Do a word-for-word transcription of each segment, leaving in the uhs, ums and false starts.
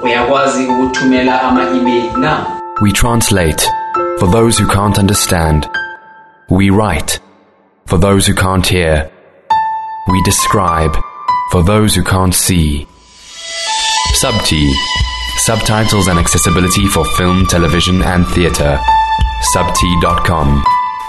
uyakwazi ukuthumela ama-email now. We translate for those who can't understand. We write for those who can't hear. We describe for those who can't see. Subti, subtitles and accessibility for film, television and theatre. subti dot com.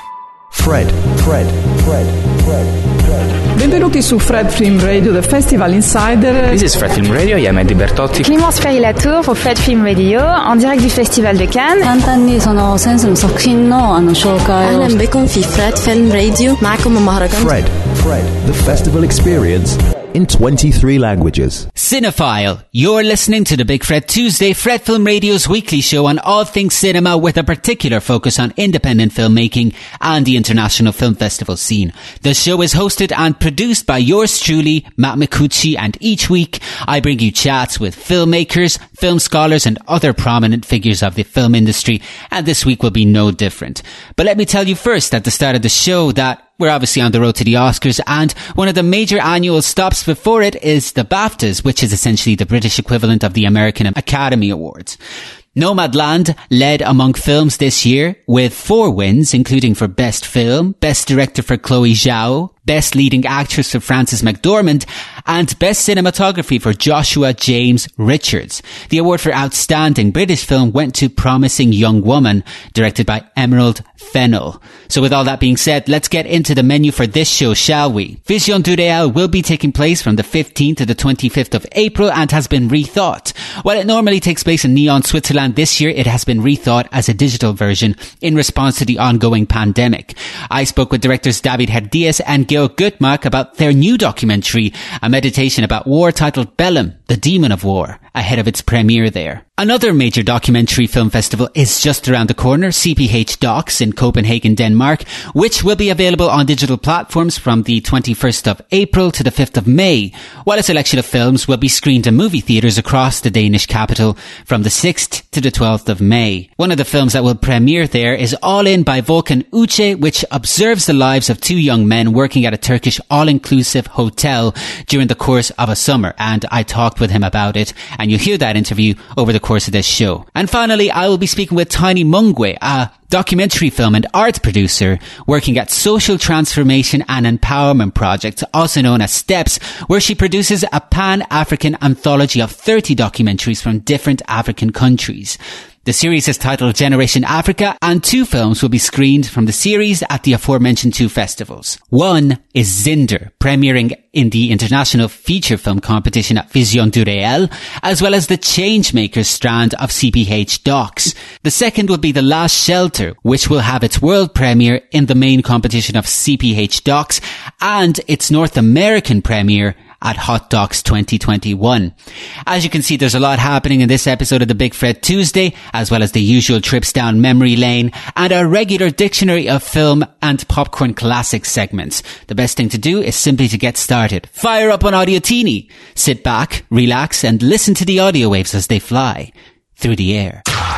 Fred, Fred, Fred, Fred, Fred. Benvenuti su Fred Film Radio, The Festival Insider. This is Fred Film Radio, io am Eddie Bertotti. Clémence Ferry-Latour pour Fred Film Radio, en direct du Festival de Cannes. 간단히 そのセンスの作品のあの紹介を أهلا بكم في Fred Film Radio. معكم مهرجان Fred, Fred, the festival experience in twenty-three languages. Cinephile, you're listening to the Big Fred Tuesday, Fred Film Radio's weekly show on all things cinema with a particular focus on independent filmmaking and the international film festival scene. The show is hosted and produced by yours truly, Matt Micucci, and each week I bring you chats with filmmakers, film scholars and other prominent figures of the film industry, and this week will be no different. But let me tell you first at the start of the show that we're obviously on the road to the Oscars, and one of the major annual stops before it is the BAFTAs, which is essentially the British equivalent of the American Academy Awards. Nomadland led among films this year with four wins, including for Best Film, Best Director for Chloe Zhao, Best Leading Actress for Frances McDormand, and Best Cinematography for Joshua James Richards. The award for Outstanding British Film went to Promising Young Woman, directed by Emerald Fennell. So with all that being said, let's get into the menu for this show, shall we? Vision du Réel will be taking place from the fifteenth to the twenty-fifth of April and has been rethought. While it normally takes place in Nyon, Switzerland, this year it has been rethought as a digital version in response to the ongoing pandemic. I spoke with directors David Herdias and Georg Gutmark about their new documentary, a meditation about war titled Bellum, the Demon of War, ahead of its premiere there. Another major documentary film festival is just around the corner, C P H Docs in Copenhagen, Denmark, which will be available on digital platforms from the twenty-first of April to the fifth of May, while a selection of films will be screened in movie theatres across the Danish capital from the sixth to the twelfth of May. One of the films that will premiere there is All In by Volkan Uce, which observes the lives of two young men working at a Turkish all-inclusive hotel during the course of a summer, and I talked with him about it, and you'll hear that interview over the course of this show. And finally, I will be speaking with Tiny Mungwe, a documentary film and art producer working at Social Transformation and Empowerment Project, also known as STEPS, where she produces a pan-African anthology of thirty documentaries from different African countries. The series is titled Generation Africa, and two films will be screened from the series at the aforementioned two festivals. One is Zinder, premiering in the International Feature Film Competition at Vision du Réel, as well as the Changemakers strand of C P H Docs. The second will be The Last Shelter, which will have its world premiere in the main competition of C P H Docs and its North American premiere at Hot Docs twenty twenty-one. As you can see, there's a lot happening in this episode of the Big Fred Tuesday, as well as the usual trips down memory lane and our regular dictionary of film and popcorn classics segments. The best thing to do is simply to get started. Fire up on Audiotini. Sit back, relax, and listen to the audio waves as they fly through the air.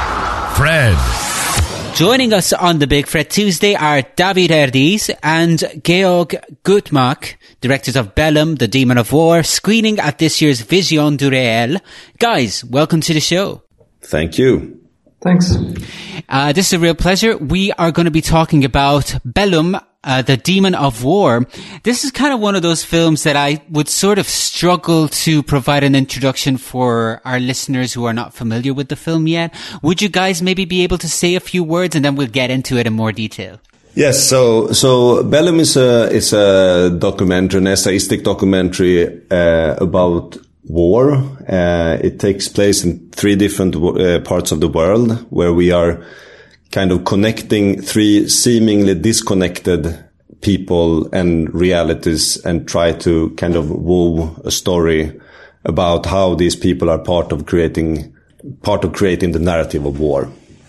Fred. Joining us on the Big Fred Tuesday are David Herdias and Georg Gutmark, directors of Bellum, the Demon of War, screening at this year's Vision du Réel. Guys, welcome to the show. Thank you. Thanks. Uh, this is a real pleasure. We are going to be talking about Bellum, Uh, the Demon of War. This is kind of one of those films that I would sort of struggle to provide an introduction for our listeners who are not familiar with the film yet. Would you guys maybe be able to say a few words and then we'll get into it in more detail? Yes, so so Bellum is a is a documentary, an essayistic documentary uh, about war. Uh, it takes place in three different uh, parts of the world where we are kind of connecting three seemingly disconnected people and realities and try to kind of woo a story about how these people are part of creating, part of creating the narrative of war.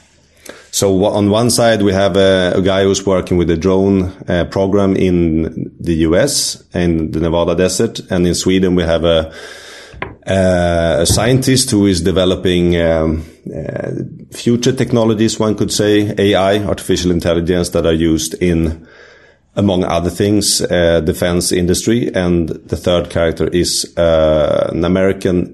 So on one side, we have a, a guy who's working with a drone uh, program in the U S and the Nevada desert. And in Sweden, we have a, uh, a scientist who is developing um, uh, future technologies, one could say, A I, artificial intelligence, that are used in, among other things, uh, defense industry. And the third character is uh, an American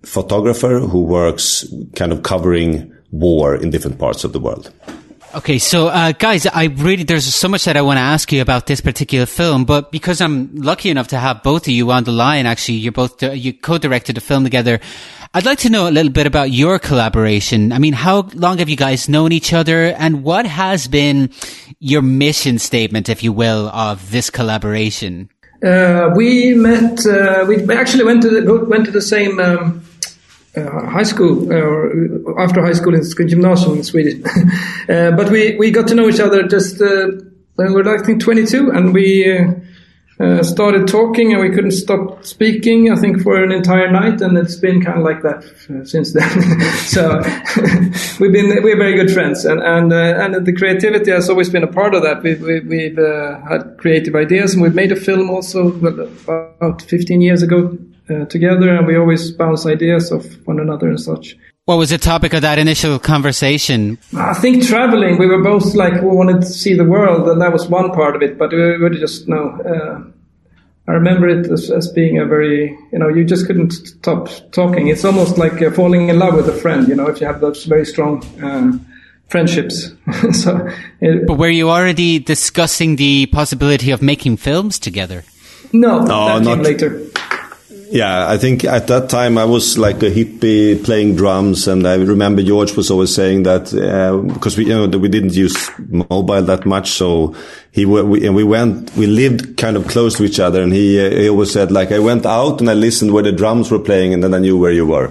photographer who works kind of covering war in different parts of the world. Okay, so uh, guys, I really there's so much that I want to ask you about this particular film, but because I'm lucky enough to have both of you on the line, actually, you're both you co-directed the film together. I'd like to know a little bit about your collaboration. I mean, how long have you guys known each other, and what has been your mission statement, if you will, of this collaboration? Uh, we met. Uh, we actually went to the went to the same. Um Uh, high school, or uh, after high school in gymnasium in Sweden. uh, but we, we got to know each other just, uh, when we were, I think, twenty-two, and we uh, uh, started talking, and we couldn't stop speaking, I think, for an entire night, and it's been kind of like that uh, since then. So we've been, we're very good friends, and, and, uh, and the creativity has always been a part of that. We've, we, we've uh, had creative ideas, and we've made a film also about fifteen years ago. Uh, together, and we always bounce ideas off one another and such. What was the topic of that initial conversation? I think traveling. We were both like, we wanted to see the world, and that was one part of it, but we would just know. Uh, I remember it as, as being a very, you know, you just couldn't stop talking. It's almost like uh, falling in love with a friend, you know, if you have those very strong uh, friendships. so, it, But were you already discussing the possibility of making films together? No, no that not came later. Yeah, I think at that time I was like a hippie playing drums, and I remember George was always saying that uh, because we, you know, we didn't use mobile that much, so he we, and we went, we lived kind of close to each other, and he uh, he always said like I went out and I listened where the drums were playing, and then I knew where you were.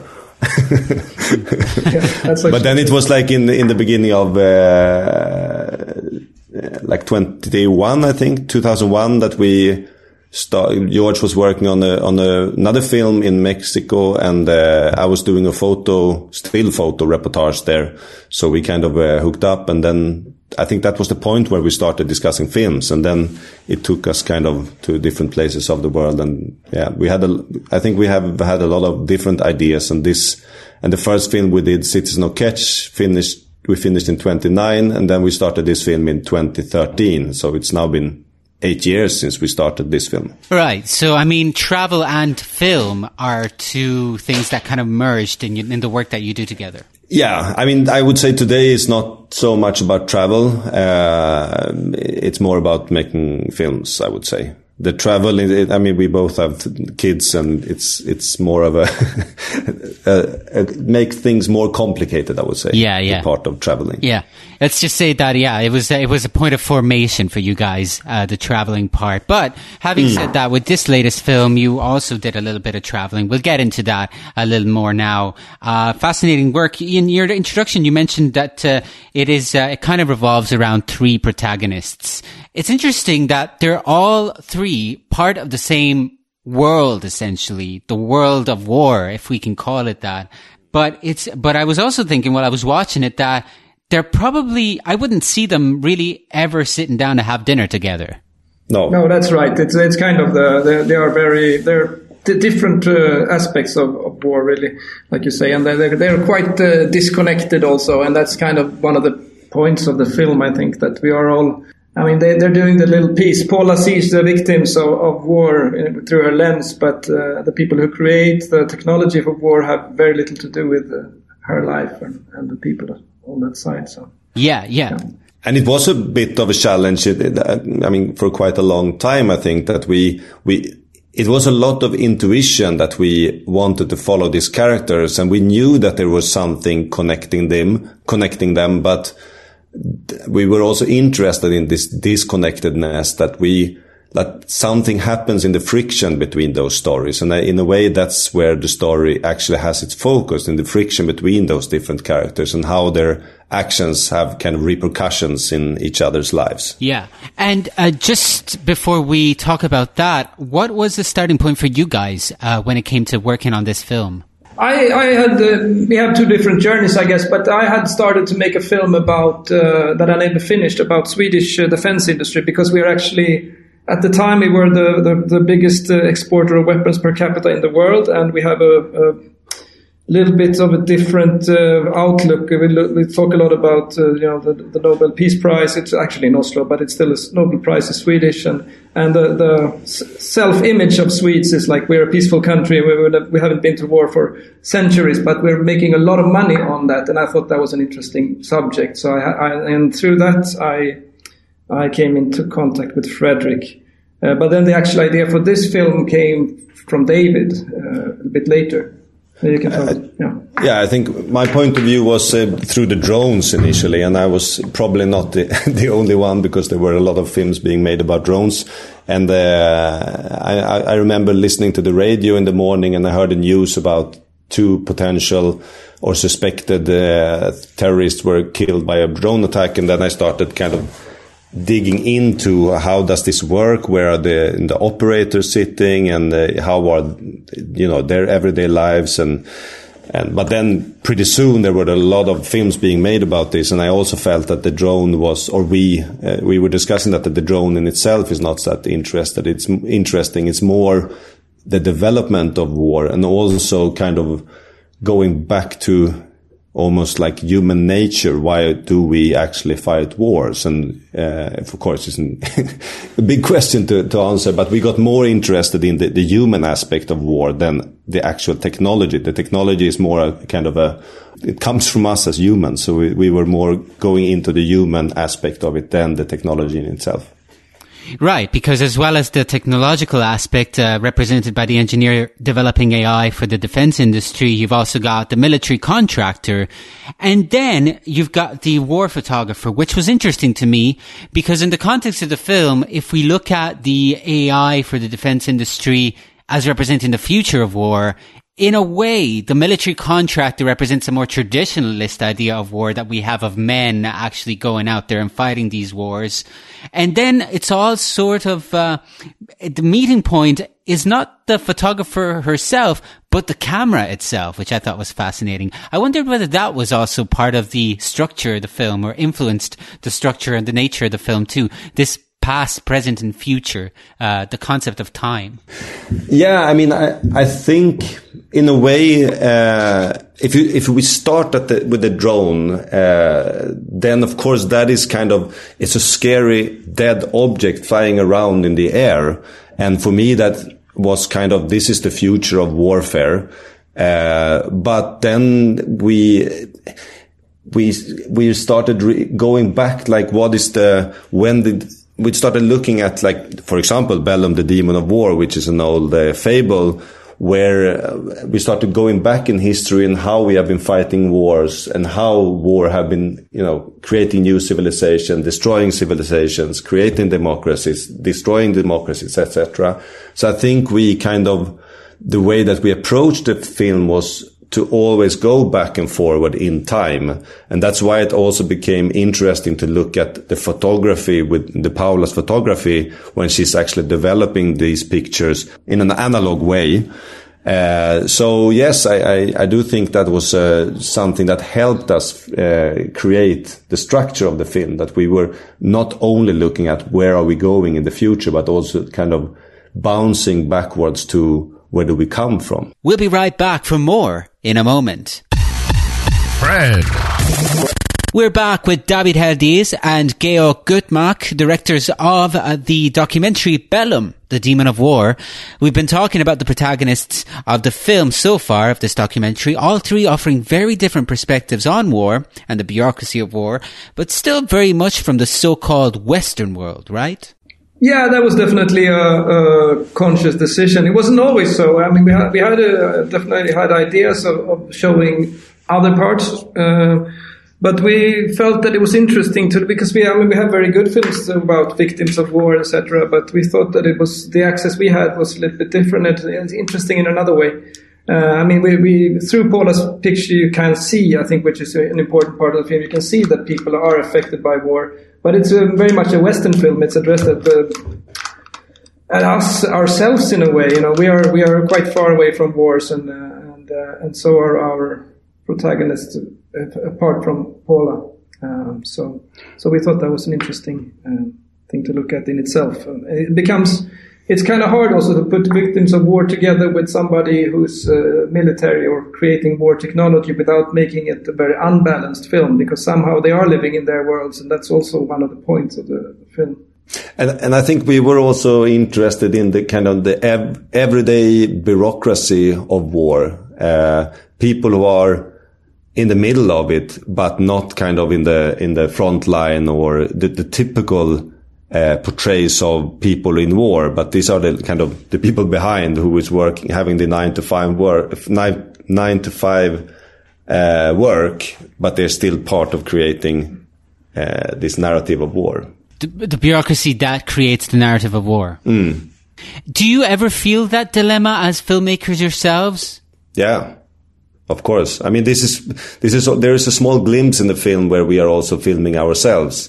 yeah, that's like but then it was like in in the beginning of uh, like twenty-one, I think two thousand one, that we. Start, George was working on a, on a, another film in Mexico, and uh, I was doing a photo, still photo reportage there. So we kind of uh, hooked up, and then I think that was the point where we started discussing films, and then it took us kind of to different places of the world. And yeah, we had a, I think we have had a lot of different ideas, and this, and the first film we did, Citizen of Ketch, finished, we finished in twenty-nine, and then we started this film in twenty thirteen. So it's now been eight years since we started this film. Right. So, I mean, travel and film are two things that kind of merged in, in the work that you do together. Yeah. I mean, I would say today is not so much about travel. Uh, it's more about making films, I would say. The travel, I mean, we both have kids, and it's it's more of a, a, a make things more complicated, I would say. Yeah, yeah. Part of traveling. Yeah, let's just say that. Yeah, it was it was a point of formation for you guys, uh, the traveling part. But having mm. said that, with this latest film, you also did a little bit of traveling. We'll get into that a little more now. Uh, fascinating work. In your introduction, you mentioned that uh, it is uh, it kind of revolves around three protagonists. It's interesting that they're all three part of the same world, essentially, the world of war, if we can call it that. But it's, but I was also thinking while I was watching it that they're probably, I wouldn't see them really ever sitting down to have dinner together. No. No, that's right. It's, it's kind of the, they are very, they're the different uh, aspects of, of war, really, like you say. And they're, they're quite uh, disconnected also. And that's kind of one of the points of the film, I think, that we are all, I mean, they, they're doing the little piece. Paula sees the victims of, of war through her lens, but uh, the people who create the technology for war have very little to do with uh, her life and, and the people on that side. So yeah, yeah, yeah. And it was a bit of a challenge. It, I mean, for quite a long time, I think that we we. It was a lot of intuition that we wanted to follow these characters, and we knew that there was something connecting them, connecting them, but we were also interested in this disconnectedness, that we, that something happens in the friction between those stories. And in a way, that's where the story actually has its focus, in the friction between those different characters and how their actions have kind of repercussions in each other's lives. Yeah. And uh, just before we talk about that, what was the starting point for you guys uh, when it came to working on this film? I, I had, uh, we have two different journeys, I guess, but I had started to make a film about, uh, that I never finished, about Swedish uh, defense industry, because we are actually, at the time, we were the, the, the biggest uh, exporter of weapons per capita in the world, and we have a, a little bit of a different uh, outlook. We, look, we talk a lot about uh, you know the, the Nobel Peace Prize. It's actually in Oslo, but it's still a Nobel Prize is Swedish, and and the, the self-image of Swedes is like we're a peaceful country. We we haven't been to war for centuries, but we're making a lot of money on that. And I thought that was an interesting subject. So I, I and through that I I came into contact with Fredrik. Uh, but then the actual idea for this film came from David uh, a bit later. You can uh, yeah. yeah, I think my point of view was uh, through the drones initially, and I was probably not the, the only one because there were a lot of films being made about drones. And uh, I, I remember listening to the radio in the morning, and I heard the news about two potential or suspected uh, terrorists were killed by a drone attack, and then I started kind of digging into how does this work, where are the, the operators sitting, and uh, how are, you know, their everyday lives, and and but then pretty soon there were a lot of films being made about this, and I also felt that the drone was, or we uh, we were discussing that, that the drone in itself is not that interested. It's interesting. It's more the development of war, and also kind of going back to almost like human nature. Why do we actually fight wars? And uh, of course, it's an a big question to, to answer, but we got more interested in the, the human aspect of war than the actual technology. The technology is more a kind of a, it comes from us as humans. So we, we were more going into the human aspect of it than the technology in itself. Right, because as well as the technological aspect uh, represented by the engineer developing A I for the defense industry, you've also got the military contractor, and then you've got the war photographer, which was interesting to me because in the context of the film, if we look at the A I for the defense industry as representing the future of war, in a way, the military contractor represents a more traditionalist idea of war that we have of men actually going out there and fighting these wars. And then it's all sort of, uh, the meeting point is not the photographer herself, but the camera itself, which I thought was fascinating. I wondered whether that was also part of the structure of the film or influenced the structure and the nature of the film too. This past, present, and future, uh, the concept of time. Yeah, I mean, I, I think in a way, uh, if you, if we start at the, with the drone, uh, then of course that is kind of, it's a scary dead object flying around in the air. And for me, that was kind of, this is the future of warfare. Uh, but then we, we, we started re- going back, like, what is the, when did, we started looking at, like, for example, Bellum, the Demon of War, which is an old uh, fable, where uh, we started going back in history and how we have been fighting wars and how war have been, you know, creating new civilization, destroying civilizations, creating democracies, destroying democracies, et cetera. So I think we kind of, the way that we approached the film was to always go back and forward in time. And that's why it also became interesting to look at the photography with the Paula's photography when she's actually developing these pictures in an analog way. Uh, so yes, I, I, I do think that was uh, something that helped us uh, create the structure of the film, that we were not only looking at where are we going in the future, but also kind of bouncing backwards to where do we come from? We'll be right back for more in a moment. Fred. We're back with David Herdies and Georg Gutmark, directors of uh, the documentary Bellum, the Demon of War. We've been talking about the protagonists of the film so far, of this documentary, all three offering very different perspectives on war and the bureaucracy of war, but still very much from the so-called Western world, right? Yeah, that was definitely a, a conscious decision. It wasn't always so. I mean, we had we had a, definitely had ideas of, of showing other parts, uh, but we felt that it was interesting to, because we I mean we have very good films about victims of war, et cetera. But we thought that it was the access we had was a little bit different and interesting in another way. Uh, I mean, we, we through Paula's picture you can see, I think, which is an important part of the film. You can see that people are affected by war. But it's a, very much a Western film. It's addressed at, uh, at us ourselves in a way. You know, we are we are quite far away from wars, and uh, and uh, and so are our protagonists, uh, apart from Paula. Um, so so we thought that was an interesting uh, thing to look at in itself. Uh, it becomes it's kind of hard also to put victims of war together with somebody who's uh, military or creating war technology without making it a very unbalanced film, because somehow they are living in their worlds, and that's also one of the points of the film. And, and I think we were also interested in the kind of the ev- everyday bureaucracy of war. Uh, people who are in the middle of it, but not kind of in the in the front line or the, the typical uh, portrays of people in war. But these are the kind of the people behind who is working, having the nine to five work, nine nine to five uh, work, but they're still part of creating uh, this narrative of war. The, the bureaucracy that creates the narrative of war. Mm. Do you ever feel that dilemma as filmmakers yourselves? Yeah, of course. I mean, this is this is there is a small glimpse in the film where we are also filming ourselves,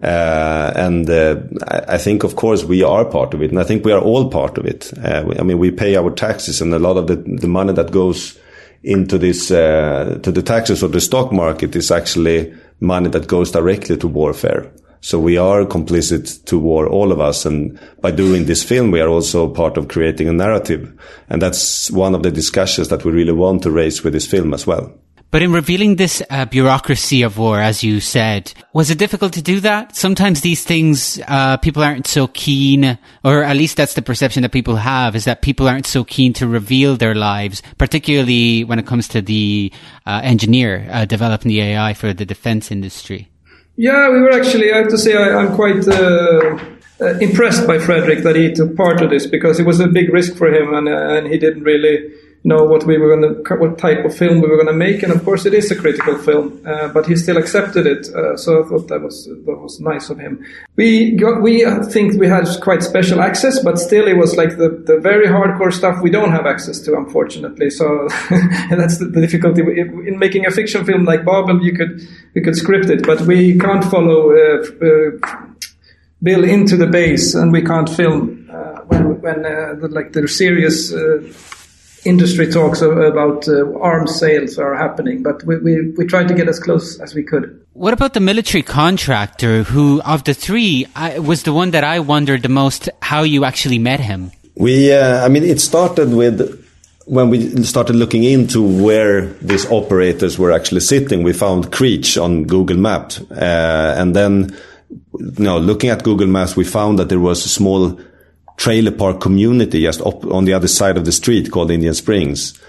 uh, and uh, I, I think, of course, we are part of it, and I think we are all part of it. Uh, we, I mean, we pay our taxes, and a lot of the the money that goes into this uh, to the taxes of the stock market is actually money that goes directly to warfare. So we are complicit to war, all of us. And by doing this film, we are also part of creating a narrative. And that's one of the discussions that we really want to raise with this film as well. But in revealing this uh, bureaucracy of war, as you said, was it difficult to do that? Sometimes these things, uh, people aren't so keen, or at least that's the perception that people have, is that people aren't so keen to reveal their lives, particularly when it comes to the uh, engineer uh, developing the A I for the defense industry. Yeah, we were actually, I have to say, I, I'm quite uh, uh, impressed by Fredrik that he took part of this, because it was a big risk for him, and, uh, and he didn't really know what we were going to, what type of film we were going to make. And of course, it is a critical film, uh, but he still accepted it. Uh, so I thought that was that was nice of him. We got, we think we had quite special access, but still, it was like the, the very hardcore stuff we don't have access to, unfortunately. So that's the, the difficulty in making a fiction film like Babel. You could we could script it, but we can't follow uh, uh, Bill into the base, and we can't film uh, when when uh, the, like the serious. Uh, Industry talks about uh, arms sales are happening, but we, we we tried to get as close as we could. What about the military contractor, who, of the three, I, was the one that I wondered the most how you actually met him? We, uh, I mean, it started with when we started looking into where these operators were actually sitting. We found Creech on Google Maps, uh, and then, you know, looking at Google Maps, we found that there was a small trailer park community just up on the other side of the street called Indian Springs.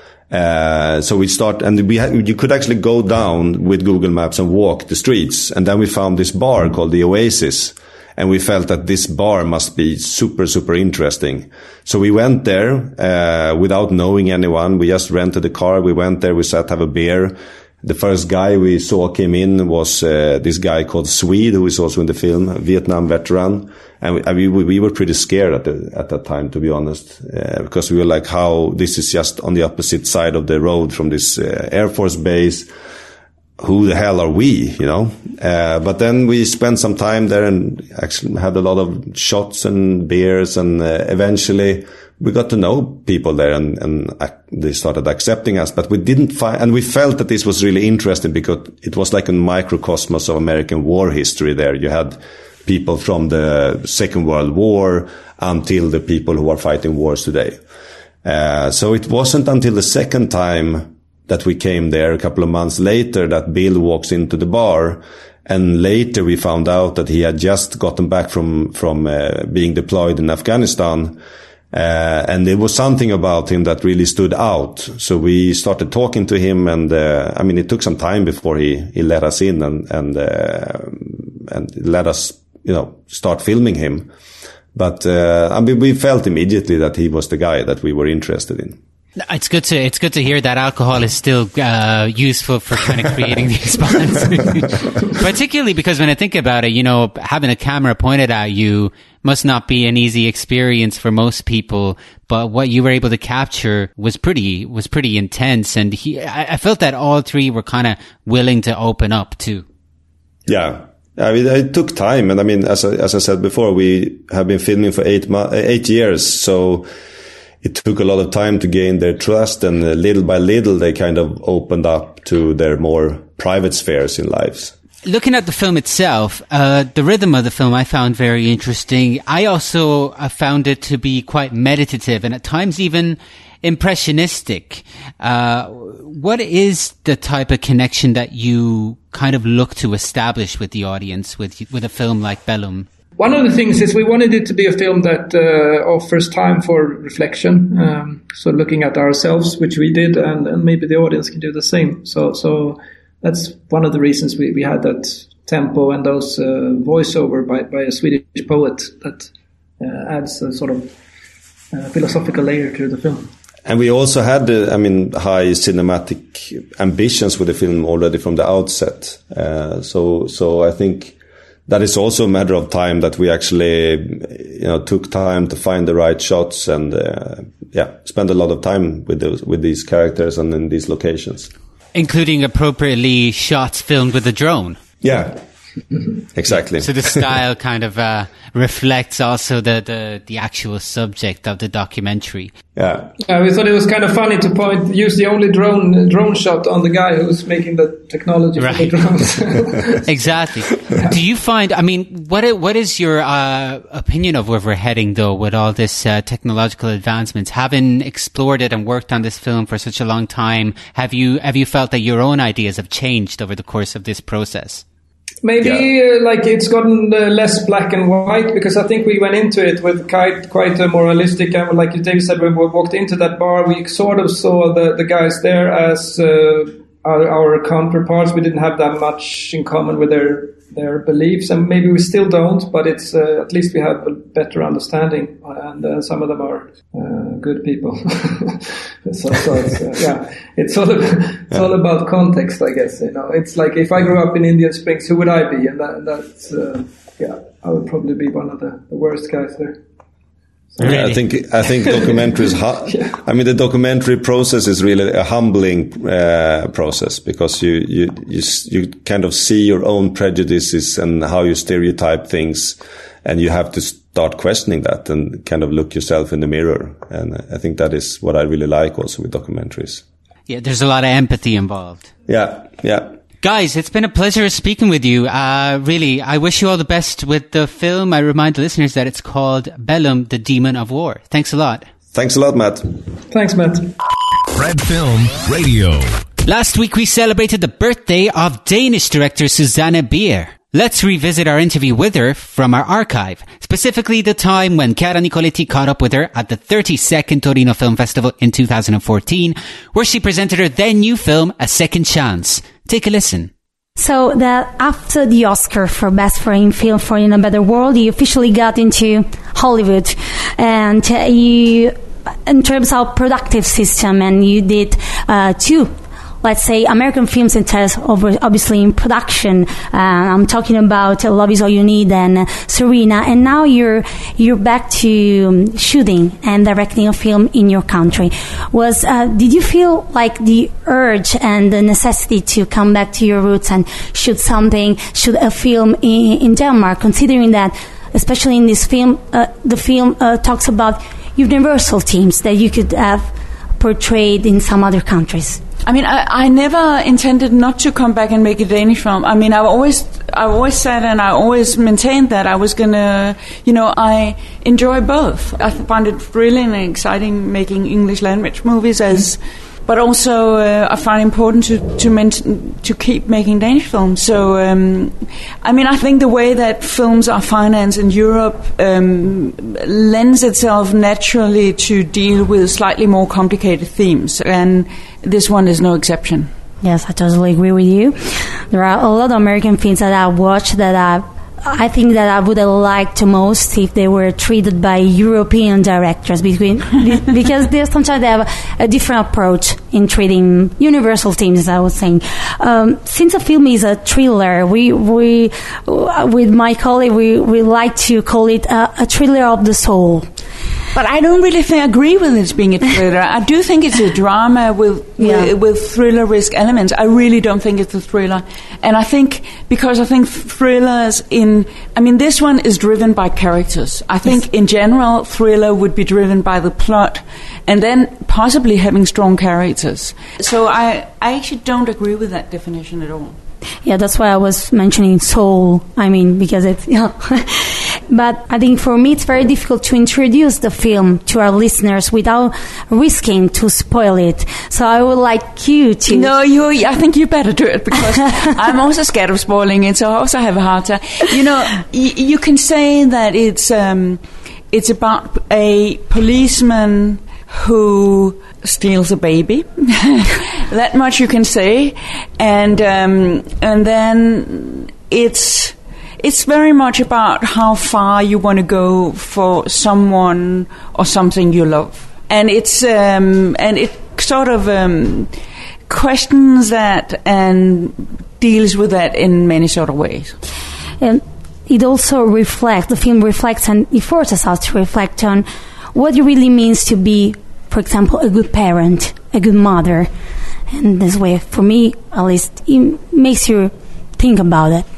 Uh, so we start, and we ha- you could actually go down with Google Maps and walk the streets. And then we found this bar called the Oasis. And we felt that this bar must be super, super interesting. So we went there, uh, without knowing anyone. We just rented a car. We went there. We sat, have a beer. The first guy we saw came in was uh, this guy called Swede, who is also in the film, a Vietnam veteran. And we, I mean, we, we were pretty scared at the, at that time, to be honest, uh, because we were like, how this is just on the opposite side of the road from this uh, Air Force base. Who the hell are we, you know? Uh, but then we spent some time there and actually had a lot of shots and beers, and uh, eventually we got to know people there, and, and uh, they started accepting us. But we didn't find, and we felt that this was really interesting because it was like a microcosmos of American war history there. You had people from the Second World War until the people who are fighting wars today. Uh, so it wasn't until the second time that we came there a couple of months later that Bill walks into the bar. And later we found out that he had just gotten back from, from uh, being deployed in Afghanistan. Uh, and there was something about him that really stood out. So we started talking to him, and, uh, I mean, it took some time before he, he let us in and, and, uh, and let us, you know, start filming him. But, uh, I mean, we felt immediately that he was the guy that we were interested in. It's good to it's good to hear that alcohol is still uh, useful for kind of creating these bonds. Particularly because when I think about it, you know, having a camera pointed at you must not be an easy experience for most people. But what you were able to capture was pretty was pretty intense, and he, I, I felt that all three were kind of willing to open up too. Yeah. I mean, it took time, and I mean, as I, as I said before, we have been filming for eight mo- eight years, so it took a lot of time to gain their trust, and little by little they kind of opened up to their more private spheres in lives. looking at the film itself, uh, the rhythm of the film I found very interesting. I also uh, found it to be quite meditative and at times even impressionistic. Uh, what is the type of connection that you kind of look to establish with the audience with with a film like Bellum? One of the things is we wanted it to be a film that uh, offers time for reflection. Um, so looking at ourselves, which we did, and, and maybe the audience can do the same. So, so that's one of the reasons we, we had that tempo and those uh, voiceover by, by a Swedish poet that uh, adds a sort of uh, philosophical layer to the film. And we also had, uh, I mean, high cinematic ambitions with the film already from the outset. Uh, so, so I think that is also a matter of time that we actually, you know, took time to find the right shots and, uh, yeah, spend a lot of time with those, with these characters and in these locations. Including appropriately shots filmed with a drone. Yeah. Exactly. So the style kind of uh, reflects also the, the, the actual subject of the documentary. Yeah. Uh, we thought it was kind of funny to point use the only drone drone shot on the guy who's making the technology right. for the drones. Exactly. Yeah. Do you find? I mean, what what is your uh, opinion of where we're heading, though, with all this uh, technological advancements? Having explored it and worked on this film for such a long time, have you have you felt that your own ideas have changed over the course of this process? Maybe yeah. uh, like it's gotten uh, less black and white, because I think we went into it with quite quite a moralistic, and like David said, when we walked into that bar, we sort of saw the, the guys there as uh, our, our counterparts. We didn't have that much in common with their their beliefs, and maybe we still don't, but it's uh, at least we have a better understanding, and uh, some of them are uh, good people. so, so it's, uh, yeah, it's all about, it's all about context, I guess. You know, it's like if I grew up in Indian Springs, who would I be? And that, that's uh, yeah, I would probably be one of the, the worst guys there. So, yeah, I think I think documentaries. Hu- yeah. I mean, the documentary process is really a humbling uh, process, because you, you you you kind of see your own prejudices and how you stereotype things, and you have to start questioning that and kind of look yourself in the mirror. And I think that is what I really like also with documentaries. Yeah, there's a lot of empathy involved. Yeah, yeah. Guys, it's been a pleasure speaking with you. Uh, really, I wish you all the best with the film. I remind the listeners that it's called Bellum, the Demon of War. Thanks a lot. Thanks a lot, Matt. Thanks, Matt. Fred Film Radio. Last week we celebrated the birthday of Danish director Susanne Bier. Let's revisit our interview with her from our archive, specifically the time when Chiara Nicoletti caught up with her at the thirty-second Torino Film Festival in two thousand fourteen, where she presented her then new film, A Second Chance. Take a listen. So that after the Oscar for Best Foreign Film for In a Better World, you officially got into Hollywood, and uh, you, in terms of productive system, and you did uh, two let's say, American films in terms of obviously in production. Uh, I'm talking about Love Is All You Need and uh, Serena. And now you're you're back to um, shooting and directing a film in your country. Was uh, did you feel like the urge and the necessity to come back to your roots and shoot something, shoot a film in, in Denmark, considering that, especially in this film, uh, the film uh, talks about universal themes that you could have portrayed in some other countries? I mean, I, I never intended not to come back and make a Danish film. I mean, I've always, I've always said and I always maintained that I was gonna, you know, I enjoy both. I find it thrilling and exciting making English language movies, as, but also uh, I find it important to to, mention, to keep making Danish films. So, um, I mean, I think the way that films are financed in Europe um, lends itself naturally to deal with slightly more complicated themes, and this one is no exception. Yes, I totally agree with you. There are a lot of American films that I watched that I, I think that I would have liked the most if they were treated by European directors, between because they sometimes they have a, a different approach in treating universal themes, as I was saying. Um, since a film is a thriller, we we with my colleague we, we like to call it a, a thriller of the soul. But I don't really think, agree with it being a thriller. I do think it's a drama with, yeah. with with thriller risk elements. I really don't think it's a thriller. And I think, because I think thrillers in, I mean, this one is driven by characters. I think yes. in general, thriller would be driven by the plot and then possibly having strong characters. So I, I actually don't agree with that definition at all. yeah, that's why I was mentioning soul. I mean, because it's, yeah. But I think for me it's very difficult to introduce the film to our listeners without risking to spoil it. So I would like you to... No, you. I think you better do it, because I'm also scared of spoiling it, so I also have a hard time. You know, y- you can say that it's um, it's about a policeman who steals a baby. That much you can say. And um, and then it's... It's very much about how far you want to go for someone or something you love, and it's um, and it sort of um, questions that and deals with that in many sort of ways. And it also reflects, the film reflects, and it forces us to reflect on what it really means to be, for example, a good parent, a good mother. And this way, for me at least, it makes you think about it.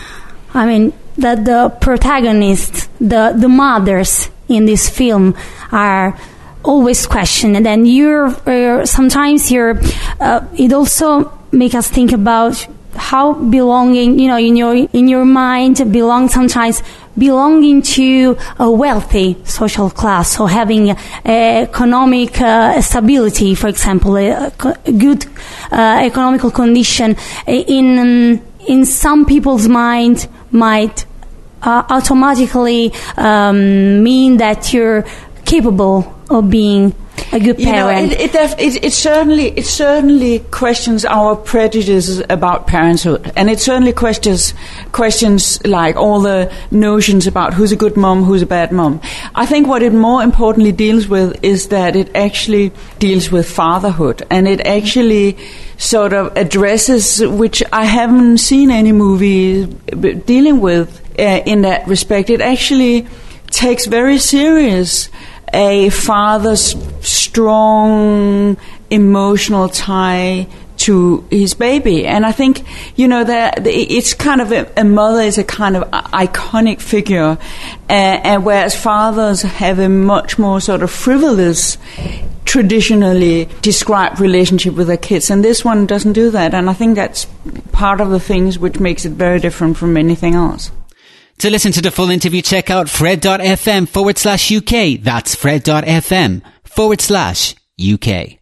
I mean, that the protagonists, the, the mothers in this film are always questioned. And then you're, uh, sometimes you're, uh, it also makes us think about how belonging, you know, in your, in your mind, belong sometimes belonging to a wealthy social class, or having uh, economic uh, stability, for example, a, a good uh, economical condition in, um, in some people's mind might uh, automatically um, mean that you're capable of being a good parent. You know, it, it, def- it, it certainly it certainly questions our prejudices about parenthood, and it certainly questions questions like all the notions about who's a good mom, who's a bad mom. I think what it more importantly deals with is that it actually deals with fatherhood, and it actually sort of addresses, which I haven't seen any movie dealing with uh, in that respect. It actually takes very serious a father's strong emotional tie to his baby. And I think, you know, that it's kind of a, a mother is a kind of iconic figure, uh, and whereas fathers have a much more sort of frivolous, traditionally described relationship with their kids, and this one doesn't do that. And I think that's part of the things which makes it very different from anything else. To listen to the full interview, check out fred.fm forward slash UK. That's fred.fm forward slash UK.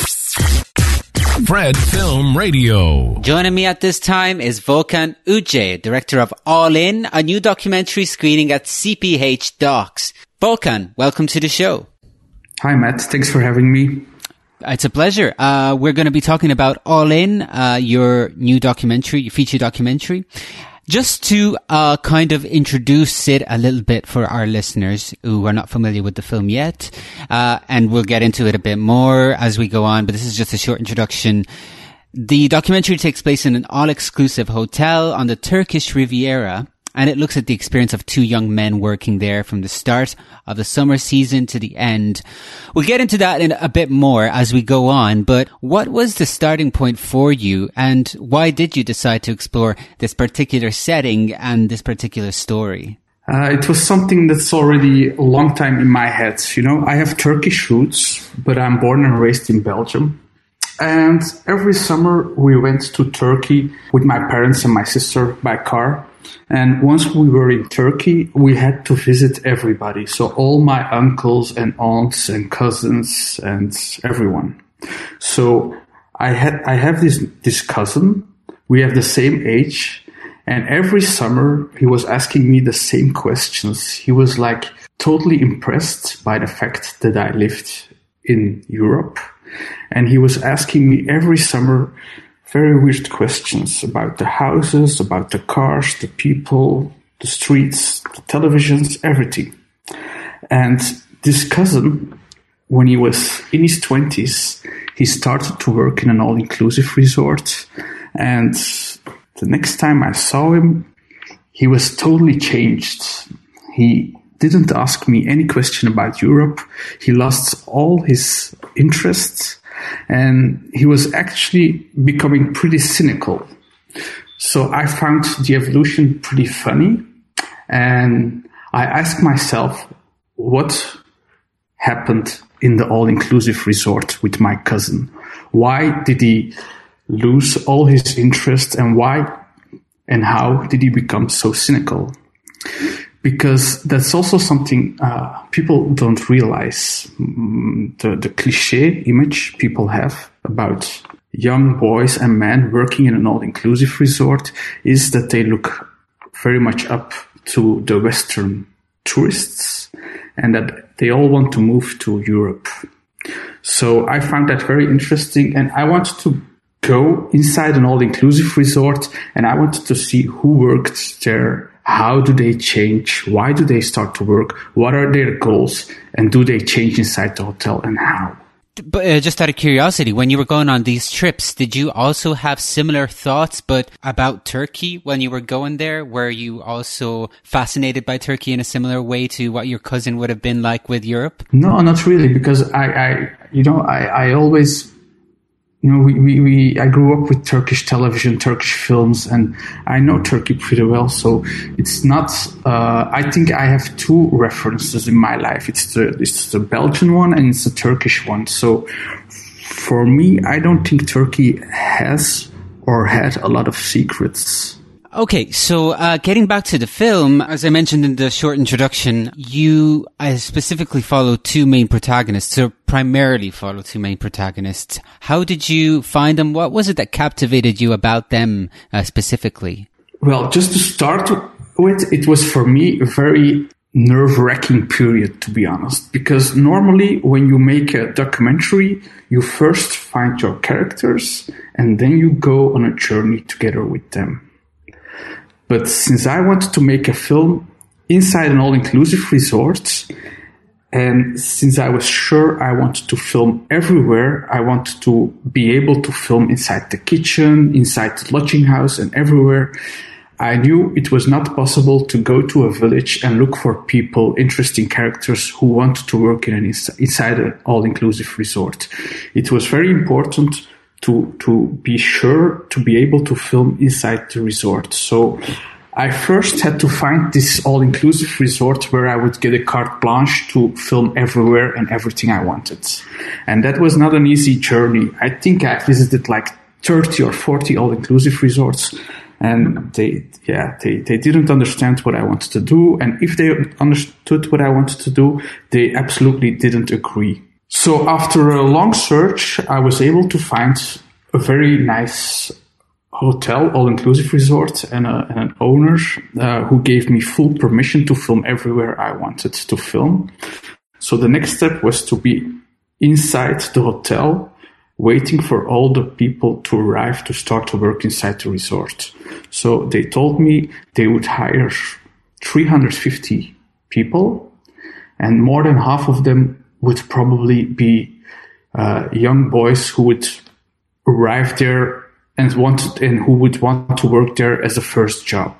Fred Film Radio. Joining me at this time is Volkan Uce, director of All In, a new documentary screening at C P H Docs. Volkan, welcome to the show. Hi, Matt. Thanks for having me. It's a pleasure. Uh, we're going to be talking about All In, uh, your new documentary, your feature documentary. Just to uh kind of introduce it a little bit for our listeners who are not familiar with the film yet, uh and we'll get into it a bit more as we go on, but this is just a short introduction. The documentary takes place in an all-exclusive hotel on the Turkish Riviera, and it looks at the experience of two young men working there from the start of the summer season to the end. We'll get into that in a bit more as we go on, but what was the starting point for you, and why did you decide to explore this particular setting and this particular story? Uh, it was something that's already a long time in my head. You know, I have Turkish roots, but I'm born and raised in Belgium. And every summer we went to Turkey with my parents and my sister by car. And once we were in Turkey, we had to visit everybody. So all my uncles and aunts and cousins and everyone. So I had, I have this, this cousin. We have the same age. And every summer he was asking me the same questions. He was like totally impressed by the fact that I lived in Europe. And he was asking me every summer very weird questions about the houses, about the cars, the people, the streets, the televisions, everything. And this cousin, when he was in his twenties, he started to work in an all-inclusive resort. And the next time I saw him, he was totally changed. He didn't ask me any question about Europe. He lost all his interests. And he was actually becoming pretty cynical. So I found the evolution pretty funny. And I asked myself, what happened in the all-inclusive resort with my cousin? Why did he lose all his interest? And why and how did he become so cynical? Because that's also something uh, people don't realize. Mm, the, the cliche image people have about young boys and men working in an all-inclusive resort is that they look very much up to the Western tourists and that they all want to move to Europe. So I found that very interesting, and I wanted to go inside an all-inclusive resort, and I wanted to see who worked there. How do they change? Why do they start to work? What are their goals? And do they change inside the hotel, and how? But uh, just out of curiosity, when you were going on these trips, did you also have similar thoughts but about Turkey when you were going there? Were you also fascinated by Turkey in a similar way to what your cousin would have been like with Europe? No, not really, because I, I you know, I, I always... You know, we, we, we, I grew up with Turkish television, Turkish films, and I know Turkey pretty well. So it's not, uh, I think I have two references in my life. It's the, it's the Belgian one and it's the Turkish one. So for me, I don't think Turkey has or had a lot of secrets. Okay, so uh, getting back to the film, as I mentioned in the short introduction, you uh, specifically follow two main protagonists, or primarily follow two main protagonists. How did you find them? What was it that captivated you about them uh, specifically? Well, just to start with, it was for me a very nerve-wracking period, to be honest, because normally when you make a documentary, you first find your characters and then you go on a journey together with them. But since I wanted to make a film inside an all-inclusive resort, and since I was sure I wanted to film everywhere, I wanted to be able to film inside the kitchen, inside the lodging house, and everywhere, I knew it was not possible to go to a village and look for people, interesting characters who wanted to work in an ins- inside an all-inclusive resort. It was very important to to be sure to be able to film inside the resort. So I first had to find this all-inclusive resort where I would get a carte blanche to film everywhere and everything I wanted. And that was not an easy journey. I think I visited like thirty or forty all-inclusive resorts, and they, yeah, they, they didn't understand what I wanted to do. And if they understood what I wanted to do, they absolutely didn't agree. So after a long search, I was able to find a very nice hotel, all-inclusive resort, and, a, and an owner uh, who gave me full permission to film everywhere I wanted to film. So the next step was to be inside the hotel, waiting for all the people to arrive to start to work inside the resort. So they told me they would hire three hundred fifty people, and more than half of them would probably be uh, young boys who would arrive there and wanted and who would want to work there as a first job.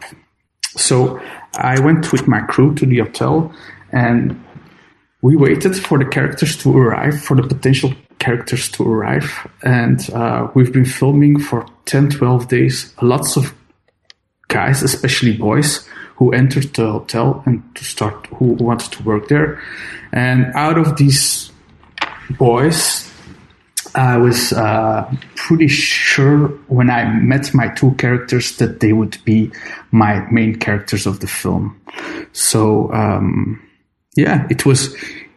So I went with my crew to the hotel, and we waited for the characters to arrive, for the potential characters to arrive, and uh, we've been filming for ten, twelve days. Lots of guys, especially boys, who entered the hotel and to start, who wanted to work there. And out of these boys, I was uh, pretty sure when I met my two characters that they would be my main characters of the film. So, um, yeah, it was,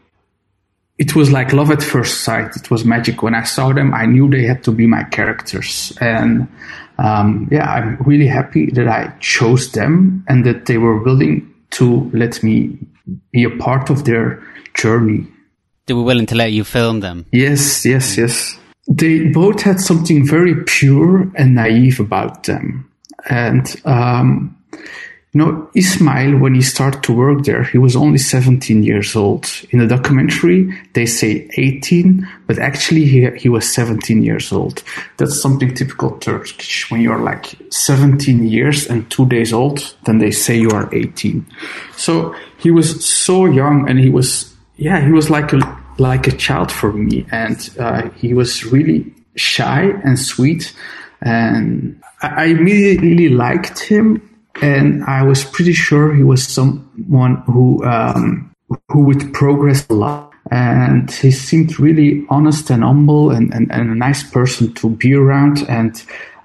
it was like love at first sight. It was magic. When I saw them, I knew they had to be my characters. And, um, yeah, I'm really happy that I chose them and that they were willing to let me be a part of their journey. They were willing to let you film them? Yes, yes, yes. They both had something very pure and naive about them. And, um, you know, Ismail, when he started to work there, he was only seventeen years old. In the documentary, they say eighteen, but actually he, he was seventeen years old. That's something typical Turkish. When you're like seventeen years and two days old, then they say you are eighteen. So he was so young, and he was, yeah, he was like a, like a child for me. And uh, he was really shy and sweet. And I, I immediately liked him. And I was pretty sure he was someone who um, who would progress a lot. And he seemed really honest and humble and, and, and a nice person to be around. And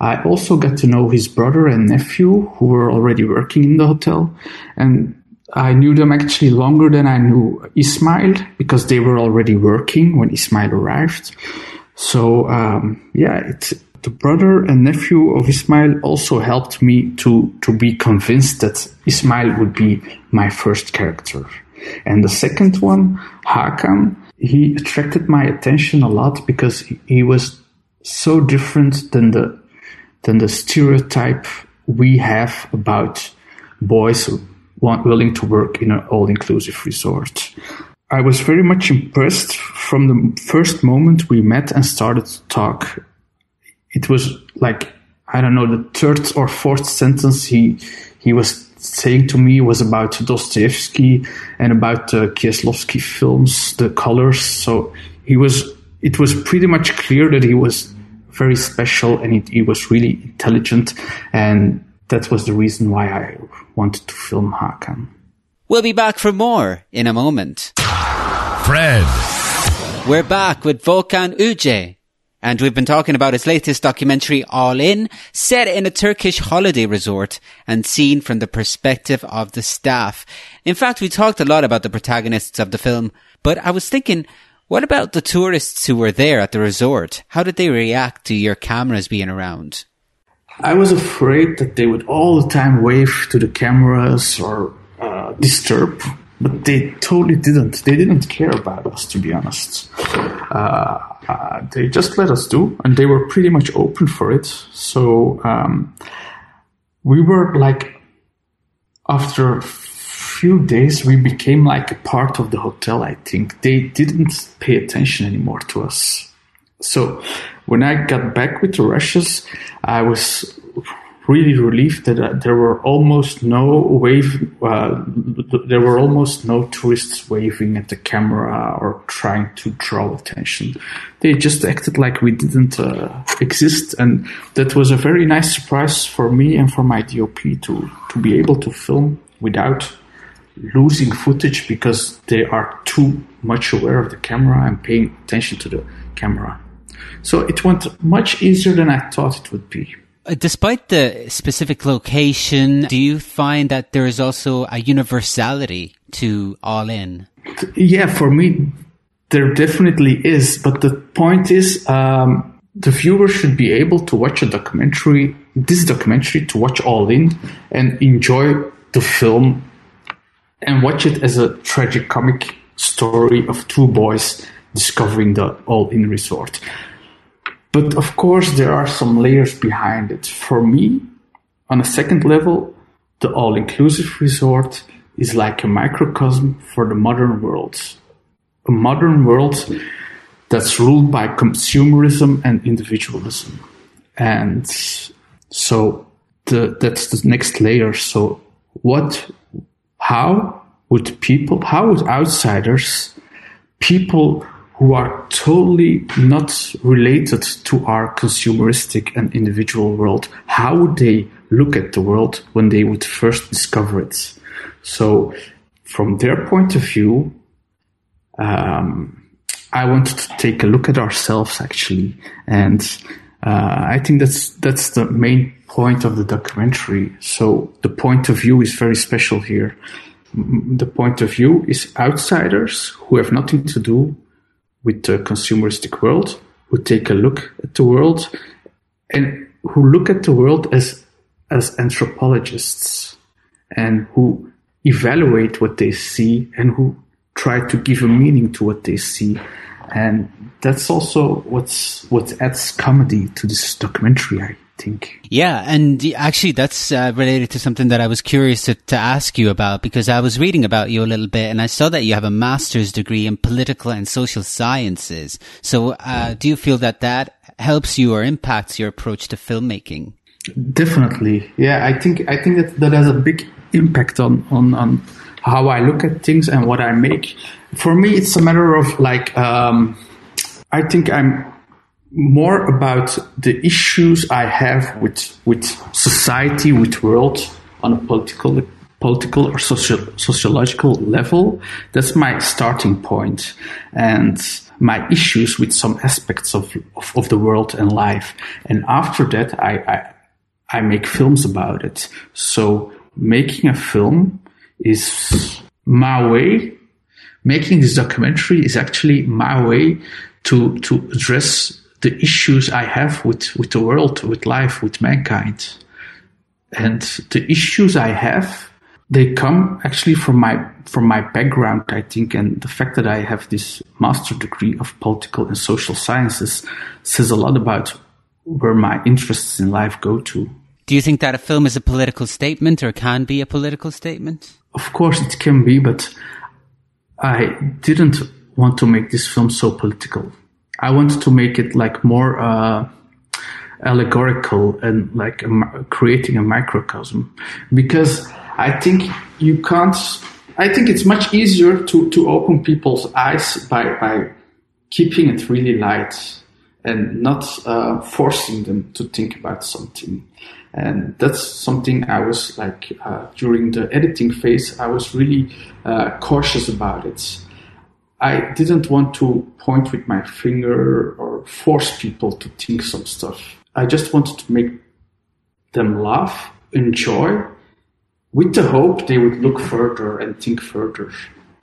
I also got to know his brother and nephew who were already working in the hotel. And I knew them actually longer than I knew Ismail because they were already working when Ismail arrived. So, um, yeah, it, the brother and nephew of Ismail also helped me to, to be convinced that Ismail would be my first character. And the second one, Hakan, he attracted my attention a lot because he, he was so different than the than the stereotype we have about boys who want, willing to work in an all-inclusive resort. I was very much impressed from the first moment we met and started to talk. It was like, I don't know, the third or fourth sentence he he was saying to me was about Dostoevsky and about the Kieslowski films, the colors. So he was. It was pretty much clear that he was very special and he, he was really intelligent, and that was the reason why I wanted to film Hakan. We'll be back for more in a moment. Fred. We're back with Volkan Uce, and we've been talking about his latest documentary, All In, set in a Turkish holiday resort and seen from the perspective of the staff. In fact, we talked a lot about the protagonists of the film, but I was thinking, what about the tourists who were there at the resort? How did they react to your cameras being around? I was afraid that they would all the time wave to the cameras or uh, disturb, but they totally didn't. They didn't care about us, to be honest. Uh, uh, they just let us do, and they were pretty much open for it. So um, we were like, after a few days, we became like a part of the hotel, I think. They didn't pay attention anymore to us. So when I got back with the Russians, I was really relieved that uh, there were almost no wave, uh, there were almost no tourists waving at the camera or trying to draw attention. They just acted like we didn't uh, exist, and that was a very nice surprise for me and for my D O P to to be able to film without losing footage because they are too much aware of the camera and paying attention to the camera. So it went much easier than I thought it would be. Despite the specific location, do you find that there is also a universality to All In? Yeah, for me, there definitely is. But the point is, um, the viewer should be able to watch a documentary, this documentary, to watch All In and enjoy the film and watch it as a tragicomic story of two boys discovering the All In resort. But of course, there are some layers behind it. For me, on a second level, the all-inclusive resort is like a microcosm for the modern world. A modern world that's ruled by consumerism and individualism. And so the, that's the next layer. So what, how would people, how would outsiders, people who are totally not related to our consumeristic and individual world, how would they look at the world when they would first discover it? So from their point of view, um, I wanted to take a look at ourselves, actually. And uh, I think that's that's the main point of the documentary. So the point of view is very special here. The point of view is outsiders who have nothing to do with the consumeristic world, who take a look at the world and who look at the world as as anthropologists and who evaluate what they see and who try to give a meaning to what they see. And that's also what's what adds comedy to this documentary, I think. Yeah, and actually that's uh, related to something that I was curious to, to ask you about, because I was reading about you a little bit and I saw that you have a master's degree in political and social sciences. So uh, do you feel that that helps you or impacts your approach to filmmaking? Definitely. Yeah, I think I think that that has a big impact on, on, on how I look at things and what I make. For me, it's a matter of like, um, I think I'm more about the issues I have with with society, with world on a political political or social sociological level. That's my starting point. And my issues with some aspects of, of, of the world and life. And after that, I, I, I make films about it. So making a film is my way. Making this documentary is actually my way to, to address the issues I have with, with the world, with life, with mankind. And the issues I have, they come actually from my from my background, I think, and the fact that I have this master degree of political and social sciences says a lot about where my interests in life go to. Do you think that a film is a political statement or can be a political statement? Of course it can be, but I didn't want to make this film so political. I wanted to make it like more uh, allegorical and like a, creating a microcosm, because I think you can't, I think it's much easier to, to open people's eyes by, by keeping it really light and not uh, forcing them to think about something. And that's something I was like, uh, during the editing phase, I was really uh, cautious about it. I didn't want to point with my finger or force people to think some stuff. I just wanted to make them laugh, enjoy, with the hope they would look further and think further.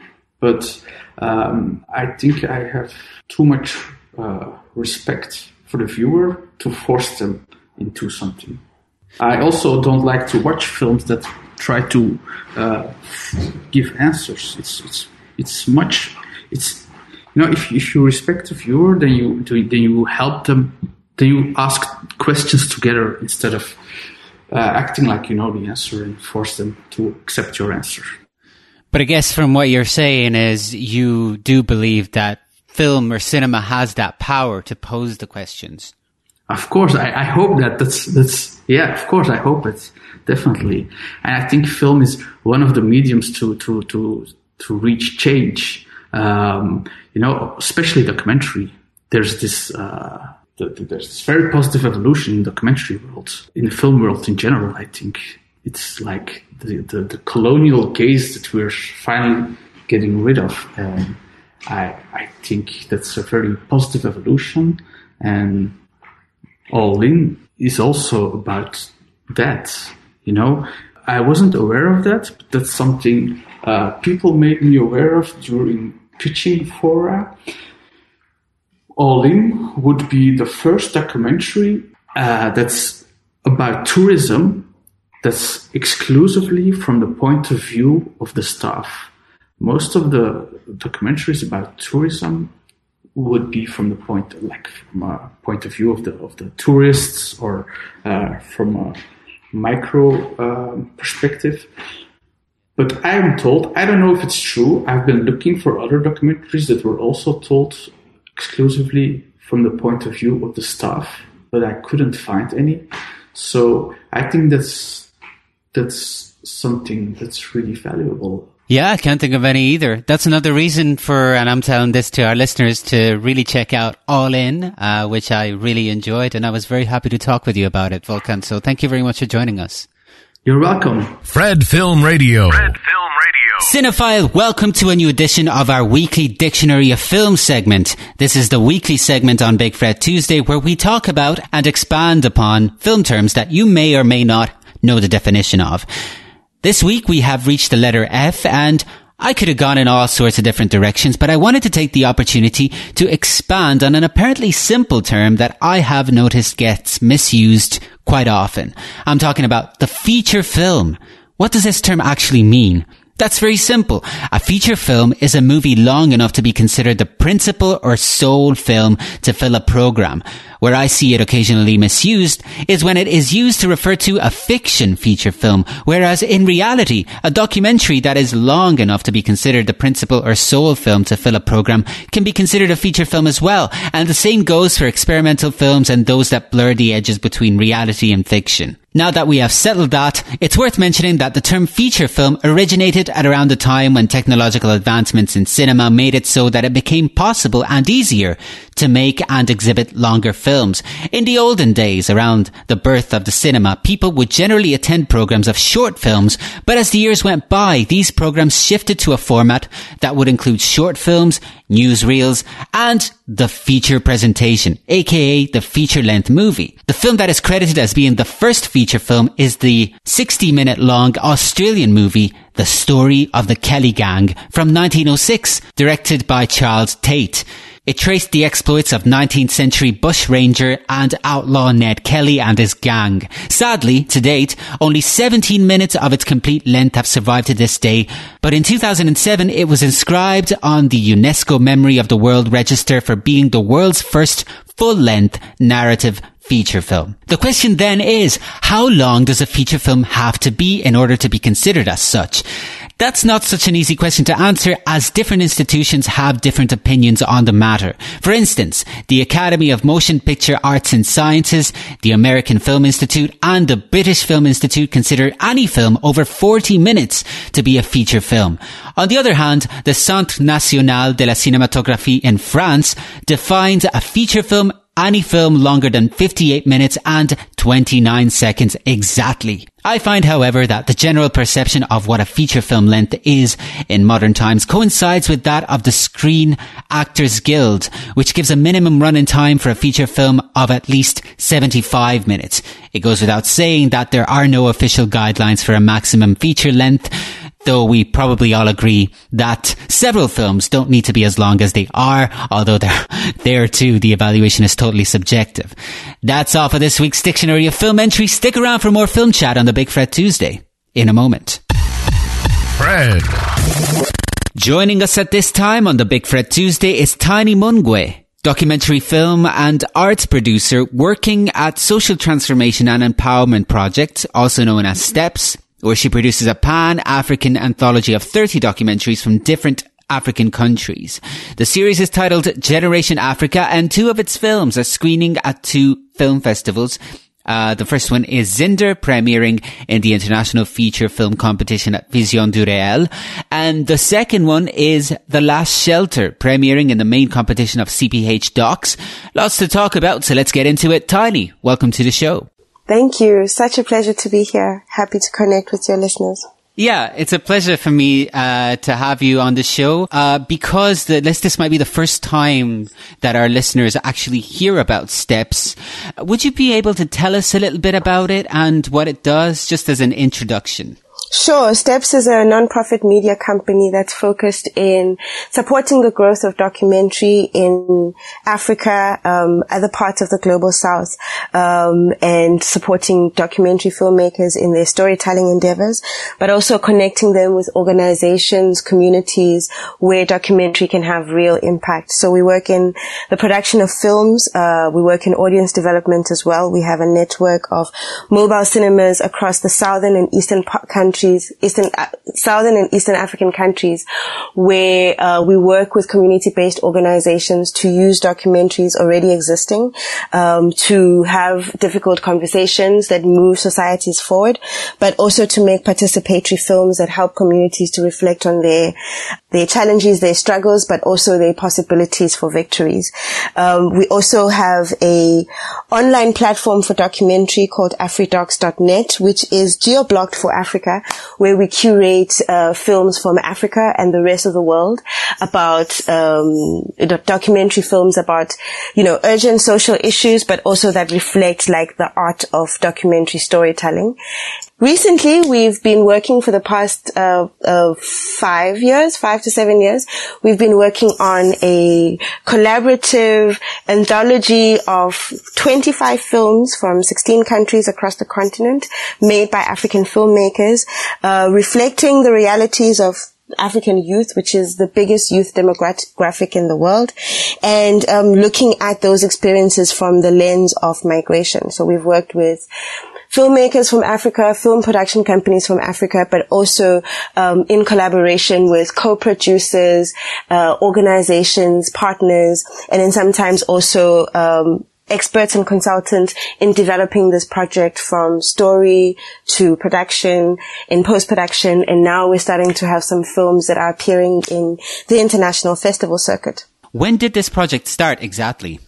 But um, I think I have too much uh, respect for the viewer to force them into something. I also don't like to watch films that try to uh, give answers. It's it's it's much. It's you know if if you respect the viewer, then you then you help them. Then you ask questions together instead of uh, acting like you know the answer and force them to accept your answer. But I guess from what you're saying is you do believe that film or cinema has that power to pose the questions. Of course, I, I hope that. That's that's yeah. Of course, I hope it definitely. And I think film is one of the mediums to to to to reach change. Um, you know, especially documentary. There's this. Uh, The, the, there's this very positive evolution in the documentary world, in the film world in general. I think it's like the, the, the colonial gaze that we're finally getting rid of. And I, I think that's a very positive evolution. And All In is also about that. You know, I wasn't aware of that, but that's something uh, people made me aware of during pitching fora. All In would be the first documentary uh, that's about tourism that's exclusively from the point of view of the staff. Most of the documentaries about tourism would be from the point, like from a point of view of the of the tourists or uh, from a micro uh, perspective. But I am told, I don't know if it's true. I've been looking for other documentaries that were also told exclusively from the point of view of the staff, but I couldn't find any. So I think that's that's something that's really valuable. Yeah, I can't think of any either. That's another reason for, and I'm telling this to our listeners, to really check out All In, uh, which I really enjoyed, and I was very happy to talk with you about it, Volkan. So thank you very much for joining us. You're welcome. Fred Film Radio. Fred Film Radio. Cinephile, welcome to a new edition of our weekly Dictionary of Film segment. This is the weekly segment on Big Fred Tuesday where we talk about and expand upon film terms that you may or may not know the definition of. This week we have reached the letter F, and I could have gone in all sorts of different directions, but I wanted to take the opportunity to expand on an apparently simple term that I have noticed gets misused quite often. I'm talking about the feature film. What does this term actually mean? That's very simple. A feature film is a movie long enough to be considered the principal or sole film to fill a program. Where I see it occasionally misused is when it is used to refer to a fiction feature film, whereas in reality, a documentary that is long enough to be considered the principal or sole film to fill a program can be considered a feature film as well. And the same goes for experimental films and those that blur the edges between reality and fiction. Now that we have settled that, it's worth mentioning that the term feature film originated at around the time when technological advancements in cinema made it so that it became possible and easier to make and exhibit longer films. films. In the olden days, around the birth of the cinema, people would generally attend programs of short films, but as the years went by, these programs shifted to a format that would include short films, newsreels, and the feature presentation, aka the feature-length movie. The film that is credited as being the first feature film is the sixty-minute long Australian movie The Story of the Kelly Gang from nineteen oh six, directed by Charles Tate. It traced the exploits of nineteenth century bushranger and outlaw Ned Kelly and his gang. Sadly, to date, only seventeen minutes of its complete length have survived to this day, but in two thousand seven it was inscribed on the UNESCO Memory of the World Register for being the world's first full-length narrative feature film. The question then is, how long does a feature film have to be in order to be considered as such? That's not such an easy question to answer, as different institutions have different opinions on the matter. For instance, the Academy of Motion Picture Arts and Sciences, the American Film Institute, and the British Film Institute consider any film over forty minutes to be a feature film. On the other hand, the Centre National de la Cinématographie in France defines a feature film any film longer than fifty-eight minutes and twenty-nine seconds exactly. I find, however, that the general perception of what a feature film length is in modern times coincides with that of the Screen Actors Guild, which gives a minimum running time for a feature film of at least seventy-five minutes. It goes without saying that there are no official guidelines for a maximum feature length, though we probably all agree that several films don't need to be as long as they are, although there, there too, the evaluation is totally subjective. That's all for this week's Dictionary of Film Entries. Stick around for more film chat on the Big Fred Tuesday in a moment. Fred. Joining us at this time on the Big Fred Tuesday is Tiny Mungwe, documentary film and arts producer working at Social Transformation and Empowerment Project, also known as STEPS, where she produces a pan-African anthology of thirty documentaries from different African countries. The series is titled Generation Africa, and two of its films are screening at two film festivals. Uh, the first one is Zinder, premiering in the International Feature Film Competition at Vision du Réel. And the second one is The Last Shelter, premiering in the main competition of C P H Docs. Lots to talk about, so let's get into it. Tiny, welcome to the show. Thank you. Such a pleasure to be here. Happy to connect with your listeners. Yeah, it's a pleasure for me uh to have you on the show uh because the, this, this might be the first time that our listeners actually hear about STEPS. Would you be able to tell us a little bit about it and what it does, just as an introduction? Sure. STEPS is a non-profit media company that's focused in supporting the growth of documentary in Africa, um, other parts of the global south, um, and supporting documentary filmmakers in their storytelling endeavors, but also connecting them with organizations, communities where documentary can have real impact. So we work in the production of films. Uh, we work in audience development as well. We have a network of mobile cinemas across the southern and eastern countries. Eastern, uh, Southern and Eastern African countries, where uh, we work with community-based organizations to use documentaries already existing um, to have difficult conversations that move societies forward, but also to make participatory films that help communities to reflect on their their challenges, their struggles, but also their possibilities for victories. Um, we also have a online platform for documentary called afridocs dot net, which is geo-blocked for Africa, where we curate uh, films from Africa and the rest of the world about um, documentary films about, you know, urgent social issues, but also that reflect like the art of documentary storytelling. Recently, we've been working for the past uh, uh five years, five to seven years. We've been working on a collaborative anthology of twenty-five films from sixteen countries across the continent, made by African filmmakers, uh reflecting the realities of African youth, which is the biggest youth demographic in the world, and um looking at those experiences from the lens of migration. So we've worked with filmmakers from Africa, film production companies from Africa, but also um, in collaboration with co-producers, uh, organizations, partners, and then sometimes also um, experts and consultants in developing this project from story to production, in post-production, and now we're starting to have some films that are appearing in the international festival circuit. When did this project start exactly?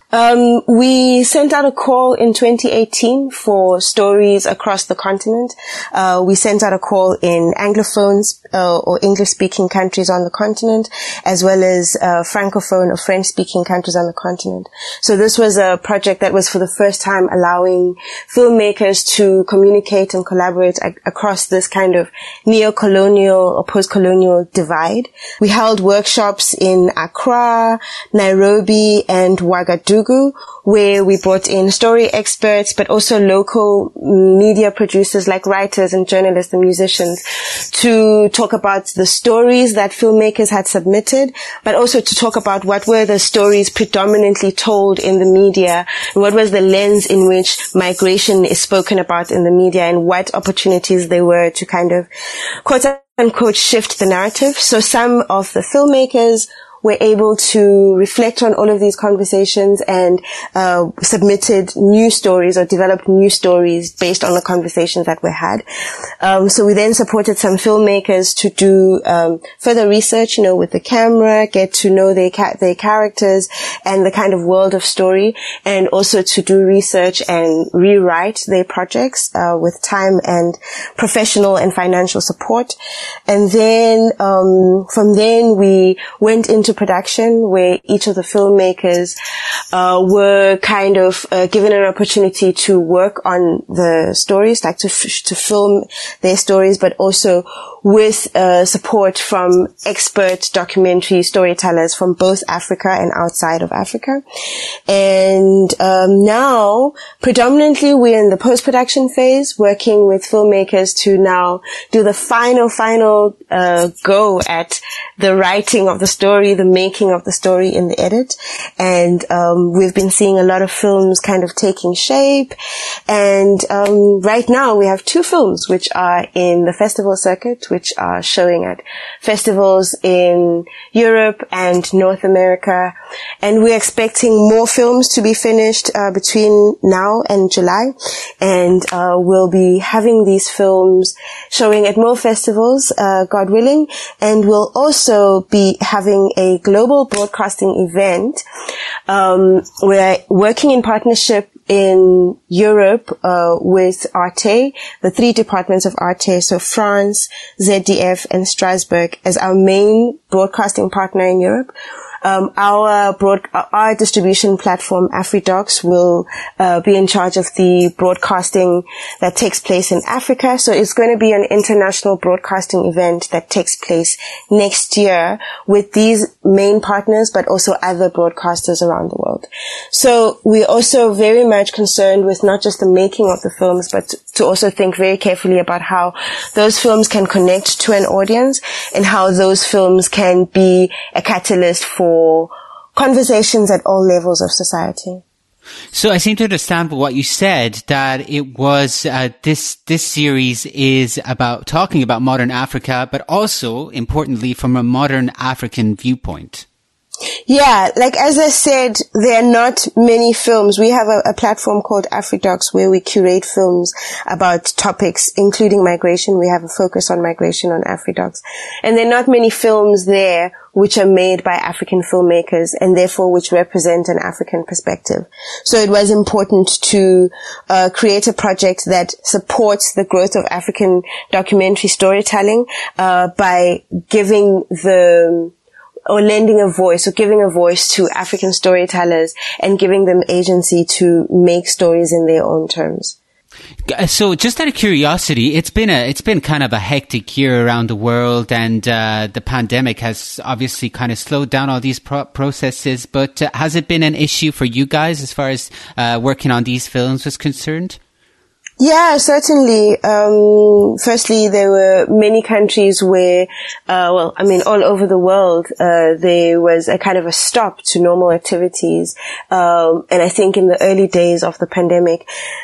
Um, we sent out a call in twenty eighteen for stories across the continent. Uh, we sent out a call in Anglophones uh, or English-speaking countries on the continent, as well as uh, Francophone or French-speaking countries on the continent. So this was a project that was for the first time allowing filmmakers to communicate and collaborate a- across this kind of neo-colonial or post-colonial divide. We held workshops in Accra, Nairobi, and Ouagadougou, where we brought in story experts, but also local media producers like writers and journalists and musicians to talk about the stories that filmmakers had submitted, but also to talk about what were the stories predominantly told in the media, and what was the lens in which migration is spoken about in the media, and what opportunities there were to kind of quote unquote shift the narrative. So some of the filmmakers were able to reflect on all of these conversations and uh submitted new stories or developed new stories based on the conversations that were had. Um, so we then supported some filmmakers to do um, further research, you know, with the camera, get to know their ca- their characters and the kind of world of story, and also to do research and rewrite their projects uh, with time and professional and financial support. And then um, from then we went into production, where each of the filmmakers uh, were kind of uh, given an opportunity to work on the stories, like to f- to film their stories, but also with uh, support from expert documentary storytellers from both Africa and outside of Africa. And um, now, predominantly, we're in the post-production phase, working with filmmakers to now do the final, final uh, go at the writing of the story, the making of the story in the edit. And um, we've been seeing a lot of films kind of taking shape. And um, right now, we have two films which are in the festival circuit, which are showing at festivals in Europe and North America. And we're expecting more films to be finished uh, between now and July. And uh, we'll be having these films showing at more festivals, uh, God willing. And we'll also be having a global broadcasting event. Um, we're working in partnership in Europe uh, with Arte, the three departments of Arte, so France, Z D F, and Strasbourg, as our main broadcasting partner in Europe. Um, our broad, our distribution platform, AfriDocs, will uh, be in charge of the broadcasting that takes place in Africa. So it's going to be an international broadcasting event that takes place next year with these main partners, but also other broadcasters around the world. So we're also very much concerned with not just the making of the films, but to also think very carefully about how those films can connect to an audience and how those films can be a catalyst for For conversations at all levels of society. So I seem to understand what you said, that it was uh, this this series is about talking about modern Africa, but also, importantly, from a modern African viewpoint. Yeah, like as I said, there are not many films. We have a, a platform called AfriDocs where we curate films about topics, including migration. We have a focus on migration on AfriDocs. And there are not many films there which are made by African filmmakers and therefore which represent an African perspective. So it was important to uh, create a project that supports the growth of African documentary storytelling uh, by giving the or lending a voice or giving a voice to African storytellers and giving them agency to make stories in their own terms. So just out of curiosity, it's been a, it's been kind of a hectic year around the world, and uh, the pandemic has obviously kind of slowed down all these pro- processes, but uh, has it been an issue for you guys as far as uh, working on these films was concerned? Yeah, certainly. Um, firstly, there were many countries where, uh, well, I mean, all over the world, uh, there was a kind of a stop to normal activities. Um, and I think in the early days of the pandemic,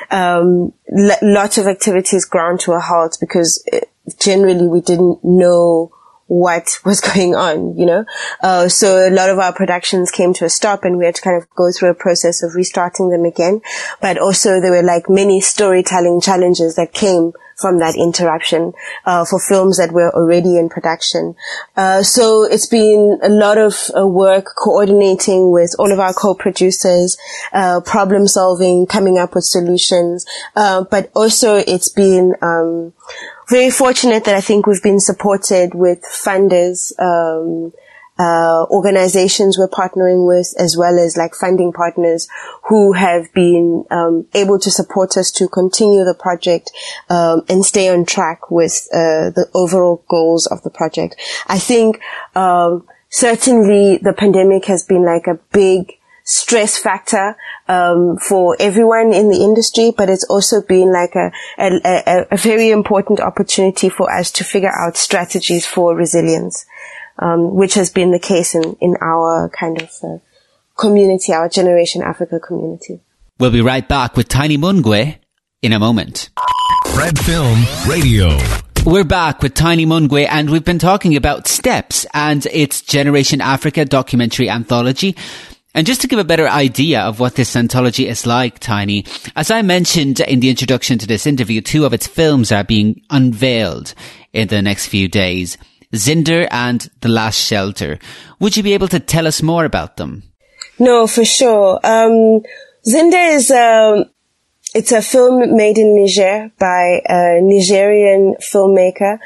um, l- lots of activities ground to a halt because generally we didn't know what was going on, you know. Uh, so a lot of our productions came to a stop and we had to kind of go through a process of restarting them again. But also there were like many storytelling challenges that came from that interruption, uh, for films that were already in production. Uh, so it's been a lot of uh, work coordinating with all of our co-producers, uh, problem solving, coming up with solutions. Uh, but also it's been, um, very fortunate that I think we've been supported with funders, um, uh, organizations we're partnering with, as well as like funding partners who have been, um, able to support us to continue the project, um, and stay on track with, uh, the overall goals of the project. I think, um, certainly the pandemic has been like a big stress factor, um, for everyone in the industry, but it's also been like a, a, a, a very important opportunity for us to figure out strategies for resilience, um, which has been the case in, in our kind of uh, community, our Generation Africa community. We'll be right back with Tiny Mungwe in a moment. Fred Film Radio. We're back with Tiny Mungwe, and we've been talking about STEPS and its Generation Africa documentary anthology. And just to give a better idea of what this anthology is like, Tiny, as I mentioned in the introduction to this interview, two of its films are being unveiled in the next few days, Zinder and The Last Shelter. Would you be able to tell us more about them? No, for sure. Um, Zinder is, um, it's a film made in Niger by a Nigerian filmmaker,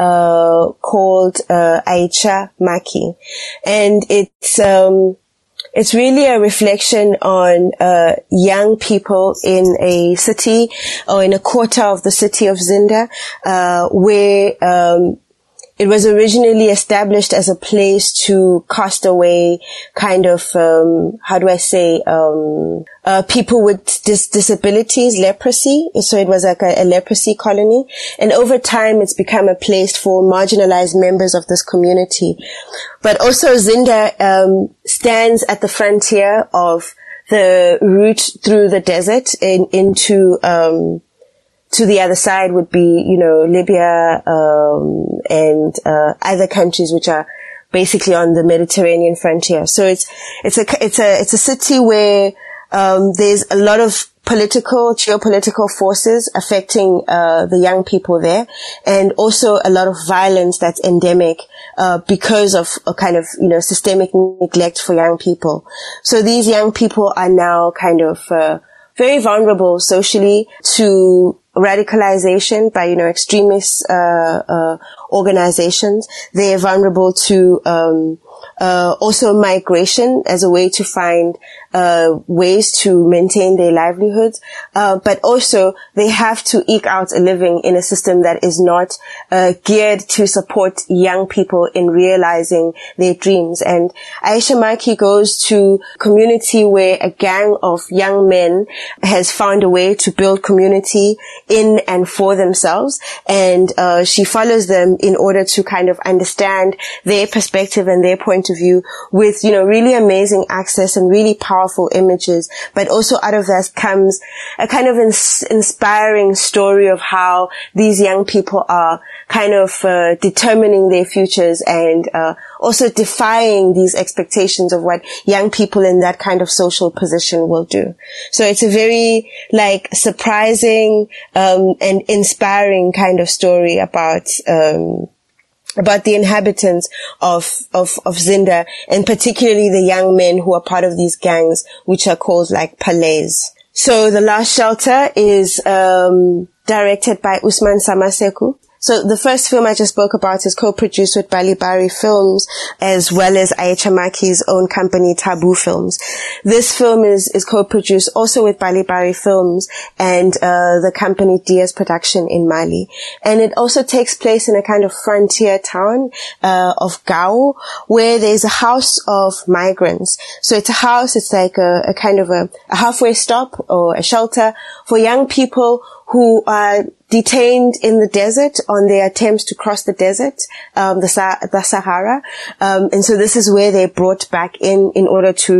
uh, called, uh, Aisha Maki. And it's, um, It's really a reflection on uh young people in a city or in a quarter of the city of Zinder, uh where um it was originally established as a place to cast away kind of, um, how do I say, um, uh, people with dis- disabilities, leprosy. So it was like a, a leprosy colony. And over time, it's become a place for marginalized members of this community. But also Zinder, um, stands at the frontier of the route through the desert in, into, um, to the other side would be, you know, Libya, um, and, uh, other countries which are basically on the Mediterranean frontier. So it's, it's a, it's a, it's a city where, um, there's a lot of political, geopolitical forces affecting, uh, the young people there, and also a lot of violence that's endemic, uh, because of a kind of, you know, systemic neglect for young people. So these young people are now kind of, uh, very vulnerable socially to radicalization by, you know, extremist, uh, uh, organizations. They are vulnerable to, um, uh, also migration as a way to find, uh, ways to maintain their livelihoods. Uh, but also they have to eke out a living in a system that is not, uh, geared to support young people in realizing their dreams. And Aisha Maki goes to a community where a gang of young men has found a way to build community in and for themselves. And, uh, she follows them in order to kind of understand their perspective and their point of view with, you know, really amazing access and really powerful images. But also out of that comes a kind of ins- inspiring story of how these young people are kind of uh, determining their futures and uh, also defying these expectations of what young people in that kind of social position will do. So it's a very like surprising um, and inspiring kind of story about um about the inhabitants of, of, of Zinder, and particularly the young men who are part of these gangs, which are called like Palais. So The Last Shelter is, um, directed by Usman Samaseku. So the first film I just spoke about is co-produced with Bali Bari Films, as well as Aisha Maki's own company, Taboo Films. This film is, is co-produced also with Bali Bari Films and, uh, the company Diaz Production in Mali. And it also takes place in a kind of frontier town, uh, of Gao, where there's a house of migrants. So it's a house, it's like a, a kind of a, a halfway stop or a shelter for young people who are detained in the desert on their attempts to cross the desert, um, the, Sa- the Sahara. Um, and so this is where they're brought back in, in order to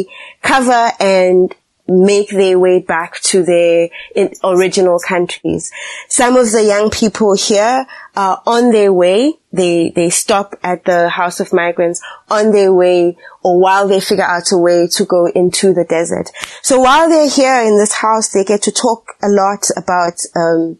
recover and make their way back to their in original countries. Some of the young people here uh, on their way. They, they stop at the House of Migrants on their way or while they figure out a way to go into the desert. So while they're here in this house, they get to talk a lot about, um,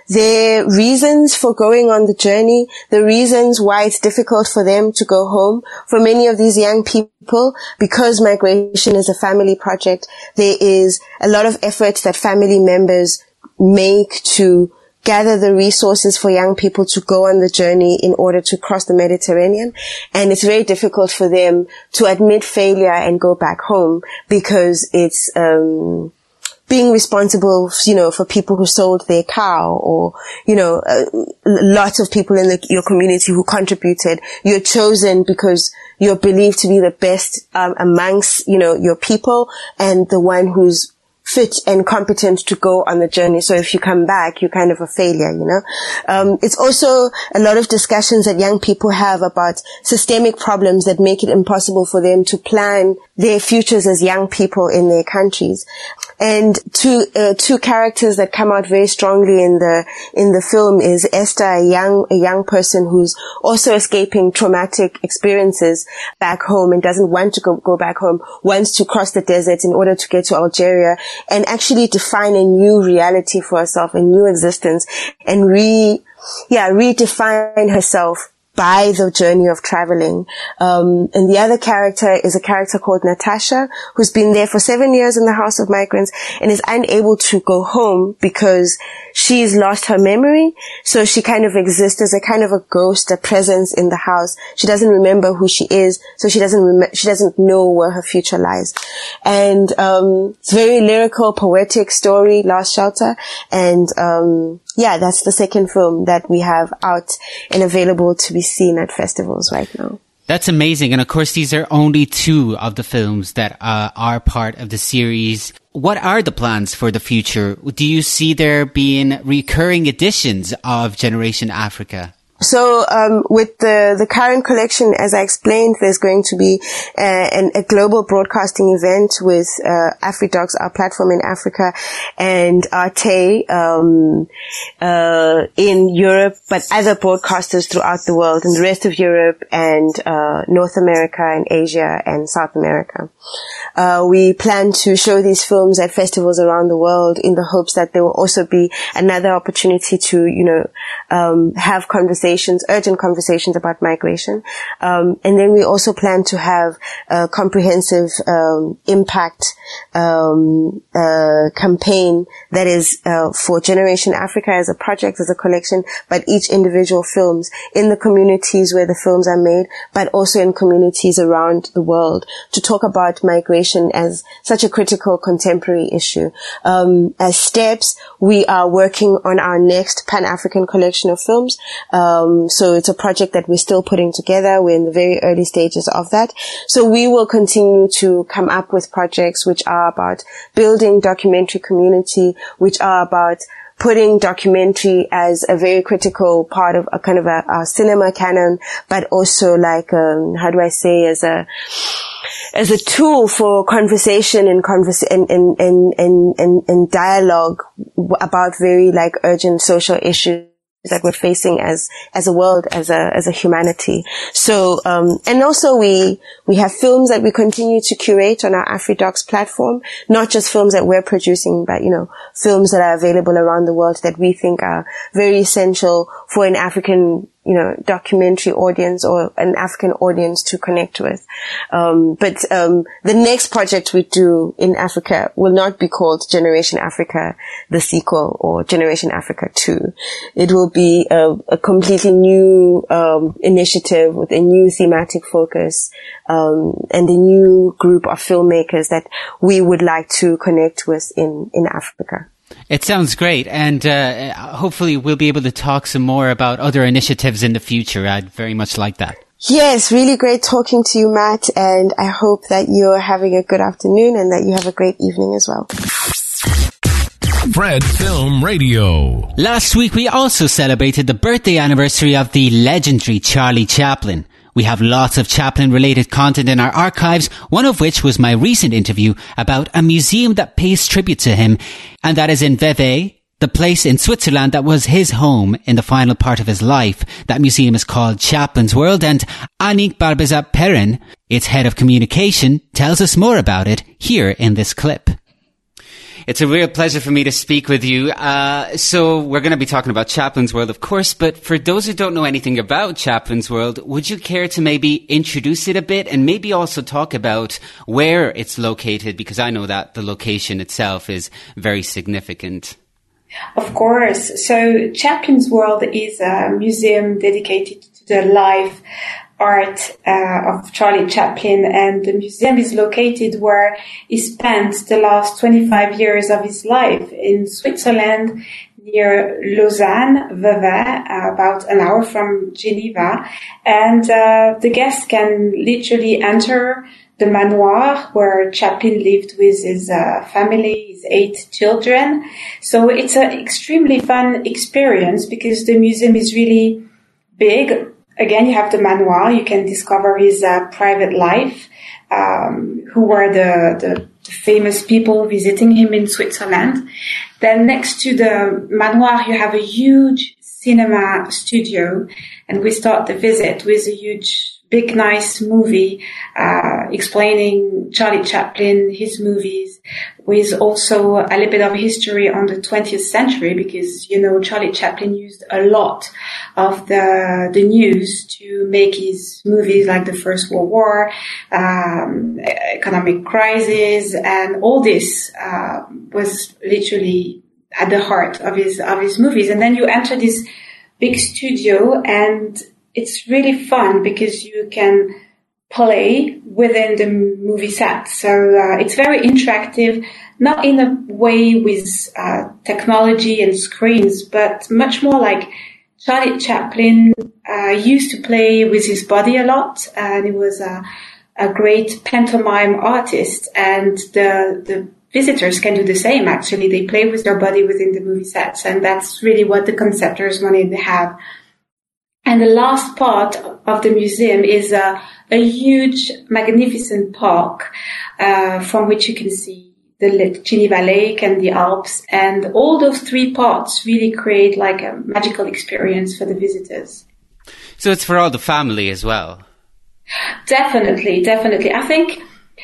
their reasons for going on the journey, the reasons why it's difficult for them to go home. For many of these young people, because migration is a family project, there is a lot of effort that family members make to gather the resources for young people to go on the journey in order to cross the Mediterranean. And it's very difficult for them to admit failure and go back home because it's, um, being responsible, you know, for people who sold their cow or, you know, uh, lots of people in the, your community who contributed. You're chosen because you're believed to be the best um, amongst, you know, your people and the one who's fit and competent to go on the journey. So if you come back, you're kind of a failure, you know. Um, it's also a lot of discussions that young people have about systemic problems that make it impossible for them to plan their futures as young people in their countries. And two, uh, two characters that come out very strongly in the, in the film is Esther, a young, a young person who's also escaping traumatic experiences back home and doesn't want to go, go back home, wants to cross the desert in order to get to Algeria and actually define a new reality for herself, a new existence, and re, yeah, redefine herself by the journey of traveling. Um, and the other character is a character called Natasha, who's been there for seven years in the House of Migrants and is unable to go home because she's lost her memory. So she kind of exists as a kind of a ghost, a presence in the house. She doesn't remember who she is, so she doesn't rem- she doesn't know where her future lies. And um it's a very lyrical, poetic story, Last Shelter. And um yeah, that's the second film that we have out and available to be seen at festivals right now. That's amazing. And of course, these are only two of the films that uh, are part of the series. What are the plans for the future? Do you see there being recurring editions of Generation Africa? So, um, with the, the current collection, as I explained, there's going to be uh, an, a global broadcasting event with, uh, AfriDocs, our platform in Africa, and Arte, um, uh, in Europe, but other broadcasters throughout the world, in the rest of Europe and, uh, North America and Asia and South America. Uh, we plan to show these films at festivals around the world in the hopes that there will also be another opportunity to, you know, um, have conversations urgent conversations about migration. Um, and then we also plan to have a comprehensive um, impact um, uh, campaign that is uh, for Generation Africa as a project, as a collection, but each individual films in the communities where the films are made, but also in communities around the world to talk about migration as such a critical contemporary issue. Um, as steps, we are working on our next Pan-African collection of films. Um, Um, so it's a project that we're still putting together. We're in the very early stages of that. So we will continue to come up with projects which are about building documentary community, which are about putting documentary as a very critical part of a kind of a, a cinema canon, but also like, um, how do I say, as a, as a tool for conversation and converse and, and, and, and, and, and dialogue about very like urgent social issues that we're facing as, as a world, as a, as a humanity. So, um, and also we, we have films that we continue to curate on our AfriDocs platform, not just films that we're producing, but, you know, films that are available around the world that we think are very essential for an African, you know, documentary audience or an African audience to connect with. Um, but, um, the next project we do in Africa will not be called Generation Africa, the sequel, or Generation Africa two. It will be a, a completely new, um, initiative with a new thematic focus, um, and a new group of filmmakers that we would like to connect with in, in Africa. It sounds great, and uh, hopefully we'll be able to talk some more about other initiatives in the future. I'd very much like that. Yes, really great talking to you, Matt, and I hope that you're having a good afternoon and that you have a great evening as well. Fred Film Radio. Last week we also celebrated the birthday anniversary of the legendary Charlie Chaplin. We have lots of Chaplin-related content in our archives, one of which was my recent interview about a museum that pays tribute to him, and that is in Vevey, The place in Switzerland that was his home in the final part of his life. That museum is called Chaplin's World, and Annick Barbizet-Perrin, its head of communication, tells us more about it here in this clip. It's a real pleasure for me to speak with you. Uh, so we're going to be talking about Chaplin's World, of course, but for those who don't know anything about Chaplin's World, would you care to maybe introduce it a bit and maybe also talk about where it's located? Because I know that the location itself is very significant. Of course. So Chaplin's World is a museum dedicated to the life art uh, of Charlie Chaplin, and the museum is located where he spent the last twenty-five years of his life in Switzerland, near Lausanne, Vevey, uh, about an hour from Geneva. And uh, the guests can literally enter the manoir where Chaplin lived with his uh, family, his eight children. So it's an extremely fun experience because the museum is really big. Again, you have the manoir. You can discover his uh, private life, um, who were the, the, the famous people visiting him in Switzerland. Then next to the manoir, you have a huge cinema studio, and we start the visit with a huge, big, nice movie uh, explaining Charlie Chaplin, his movies, with also a little bit of history on the twentieth century, because, you know, Charlie Chaplin used a lot of the the news to make his movies, like the First World War, um, economic crisis, and all this uh, was literally at the heart of his of his movies. And then you enter this big studio, and it's really fun because you can play within the movie set. So uh, it's very interactive, not in a way with uh, technology and screens, but much more like Charlie Chaplin uh, used to play with his body a lot, and he was a, a great pantomime artist, and the the visitors can do the same. Actually, they play with their body within the movie sets, and that's really what the conceptors wanted to have. And the last part of the museum is a, a huge, magnificent park uh, from which you can see the Geneva Lake and the Alps. And all those three parts really create like a magical experience for the visitors. So it's for all the family as well? Definitely, definitely. I think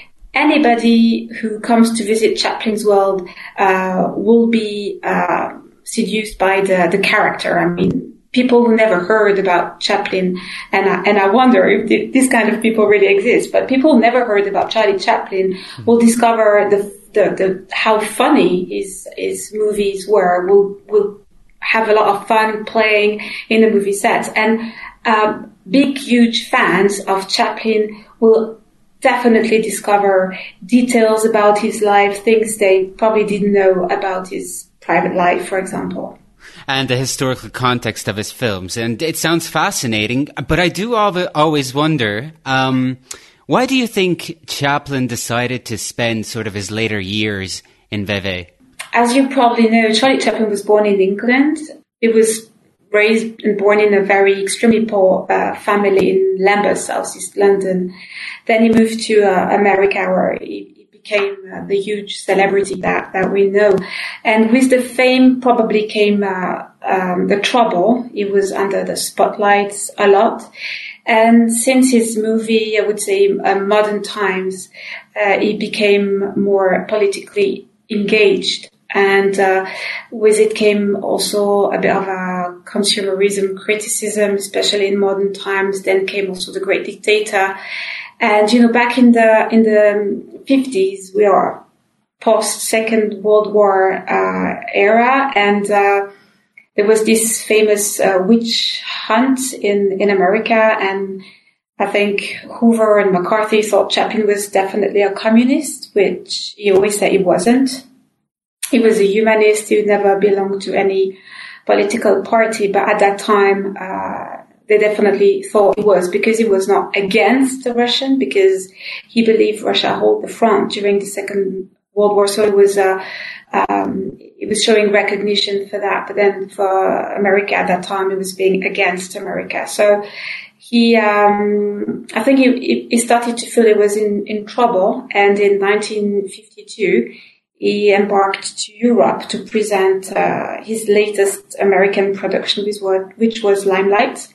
anybody who comes to visit Chaplin's World uh, will be uh, seduced by the, the character. I mean, people who never heard about Chaplin, and I, and I wonder if the, this kind of people really exist, but people who never heard about Charlie Chaplin will discover the, the, the, how funny his, his movies were, will, will have a lot of fun playing in the movie sets. And, um, big, huge fans of Chaplin will definitely discover details about his life, things they probably didn't know about his private life, for example. And the historical context of his films. And it sounds fascinating, but I do always wonder, um, why do you think Chaplin decided to spend sort of his later years in Vevey? As you probably know, Charlie Chaplin was born in England. He was raised and born in a very extremely poor uh, family in Lambeth, southeast London. Then he moved to uh, America, where he became uh, the huge celebrity that, that we know. And with the fame probably came uh, um, the trouble. He was under the spotlights a lot. And since his movie, I would say, uh, Modern Times, uh, he became more politically engaged. And uh, with it came also a bit of a consumerism criticism, especially in Modern Times. Then came also The Great Dictator. And, you know, back in the, in the fifties, we are post Second World War, uh, era. And, uh, there was this famous, uh, witch hunt in, in America. And I think Hoover and McCarthy thought Chaplin was definitely a communist, which he always said he wasn't. He was a humanist. He never belonged to any political party. But at that time, uh, they definitely thought he was, because he was not against the Russian, because he believed Russia held the front during the Second World War. So it was, uh, um, it was showing recognition for that. But then for America at that time, it was being against America. So he, um, I think he, he started to feel he was in, in trouble. And in nineteen fifty-two, he embarked to Europe to present uh, his latest American production, which was Limelight.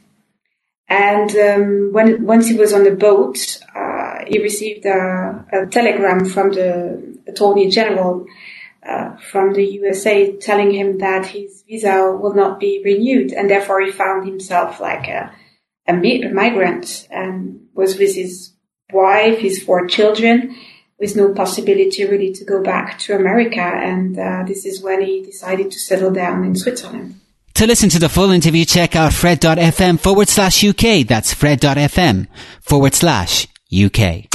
And um, when once he was on the boat, uh, he received a, a telegram from the Attorney General uh, from the U S A telling him that his visa will not be renewed, and therefore he found himself like a, a, mi- a migrant and was with his wife, his four children, with no possibility really to go back to America. And uh, this is when he decided to settle down in Switzerland. To listen to the full interview, check out fred.fm forward slash UK. That's fred.fm forward slash UK.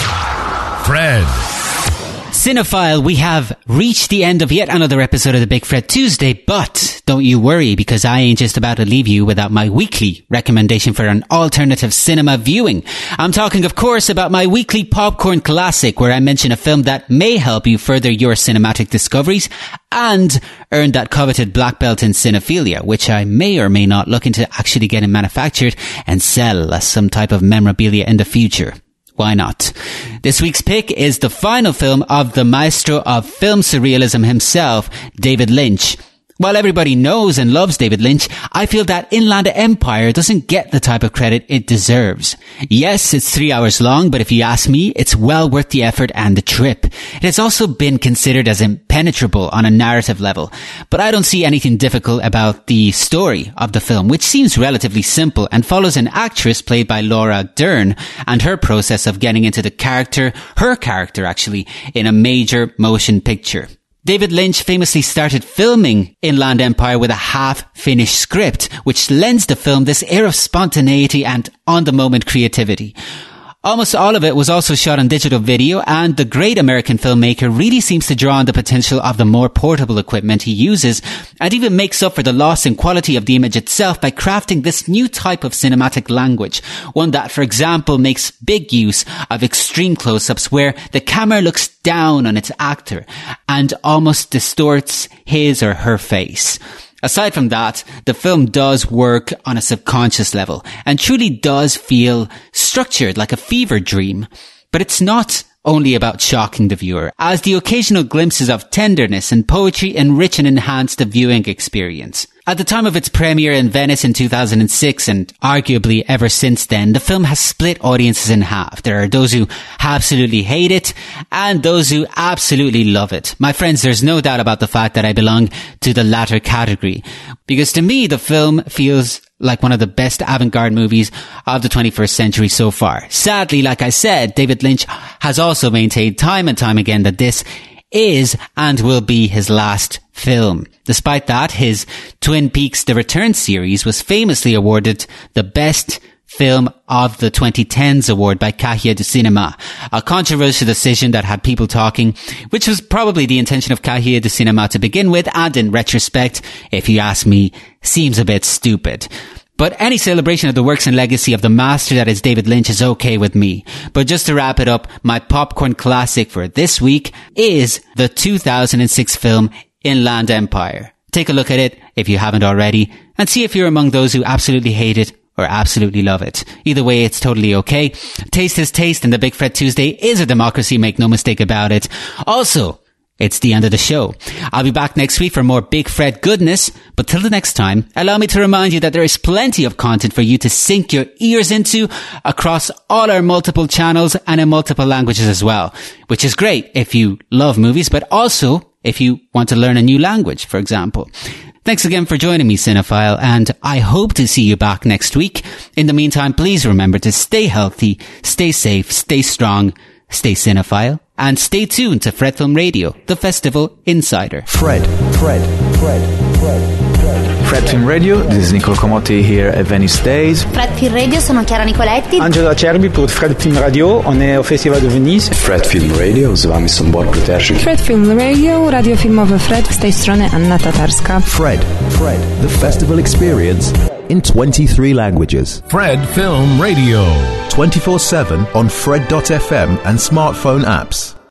Fred. Cinephile, we have reached the end of yet another episode of the Big Fred Tuesday, but don't you worry, because I ain't just about to leave you without my weekly recommendation for an alternative cinema viewing. I'm talking, of course, about my weekly popcorn classic, where I mention a film that may help you further your cinematic discoveries and earn that coveted black belt in cinephilia, which I may or may not look into actually getting manufactured and sell as some type of memorabilia in the future. Why not? This week's pick is the final film of the maestro of film surrealism himself, David Lynch. While everybody knows and loves David Lynch, I feel that Inland Empire doesn't get the type of credit it deserves. Yes, it's three hours long, but if you ask me, it's well worth the effort and the trip. It has also been considered as impenetrable on a narrative level, but I don't see anything difficult about the story of the film, which seems relatively simple and follows an actress played by Laura Dern and her process of getting into the character, her character actually, in a major motion picture. David Lynch famously started filming Inland Empire with a half-finished script, which lends the film this air of spontaneity and on-the-moment creativity. Almost all of it was also shot on digital video, and the great American filmmaker really seems to draw on the potential of the more portable equipment he uses, and even makes up for the loss in quality of the image itself by crafting this new type of cinematic language, one that, for example, makes big use of extreme close-ups where the camera looks down on its actor and almost distorts his or her face. Aside from that, the film does work on a subconscious level and truly does feel structured like a fever dream. But it's not only about shocking the viewer, as the occasional glimpses of tenderness and poetry enrich and enhance the viewing experience. At the time of its premiere in Venice in two thousand six, and arguably ever since then, the film has split audiences in half. There are those who absolutely hate it and those who absolutely love it. My friends, there's no doubt about the fact that I belong to the latter category, because to me the film feels like one of the best avant-garde movies of the twenty-first century so far. Sadly, like I said, David Lynch has also maintained time and time again that this is and will be his last film. Despite that, his Twin Peaks The Return series was famously awarded the Best Film of the twenty tens award by Cahiers du Cinéma, a controversial decision that had people talking, which was probably the intention of Cahiers du Cinéma to begin with, and in retrospect, if you ask me, seems a bit stupid. But any celebration of the works and legacy of the master that is David Lynch is okay with me. But just to wrap it up, my popcorn classic for this week is the two thousand six film Inland Empire. Take a look at it if you haven't already, and see if you're among those who absolutely hate it or absolutely love it. Either way, it's totally okay. Taste is taste, and the Big Fred Tuesday is a democracy, make no mistake about it. Also, it's the end of the show. I'll be back next week for more Big Fred goodness, but till the next time, allow me to remind you that there is plenty of content for you to sink your ears into across all our multiple channels and in multiple languages as well, which is great if you love movies, but also if you want to learn a new language, for example. Thanks again for joining me, Cinephile, and I hope to see you back next week. In the meantime, please remember to stay healthy, stay safe, stay strong, stay cinephile, and stay tuned to Fred Film Radio, the festival insider. Fred, Fred, Fred, Fred. Fred Film Radio, this is Nicolo Comotti here at Venice Days. Fred Film Radio, sono Chiara Nicoletti. Angelo Acerbi pour Fred Film Radio, on est au Festival de Venise. Fred Film Radio, z wami są Borg Peterszyk. Fred Film Radio, radio filmowy Fred, z tej strony Anna Tatarska. Fred, Fred, the festival experience in twenty-three languages. Fred Film Radio. twenty-four seven on fred dot f m and smartphone apps.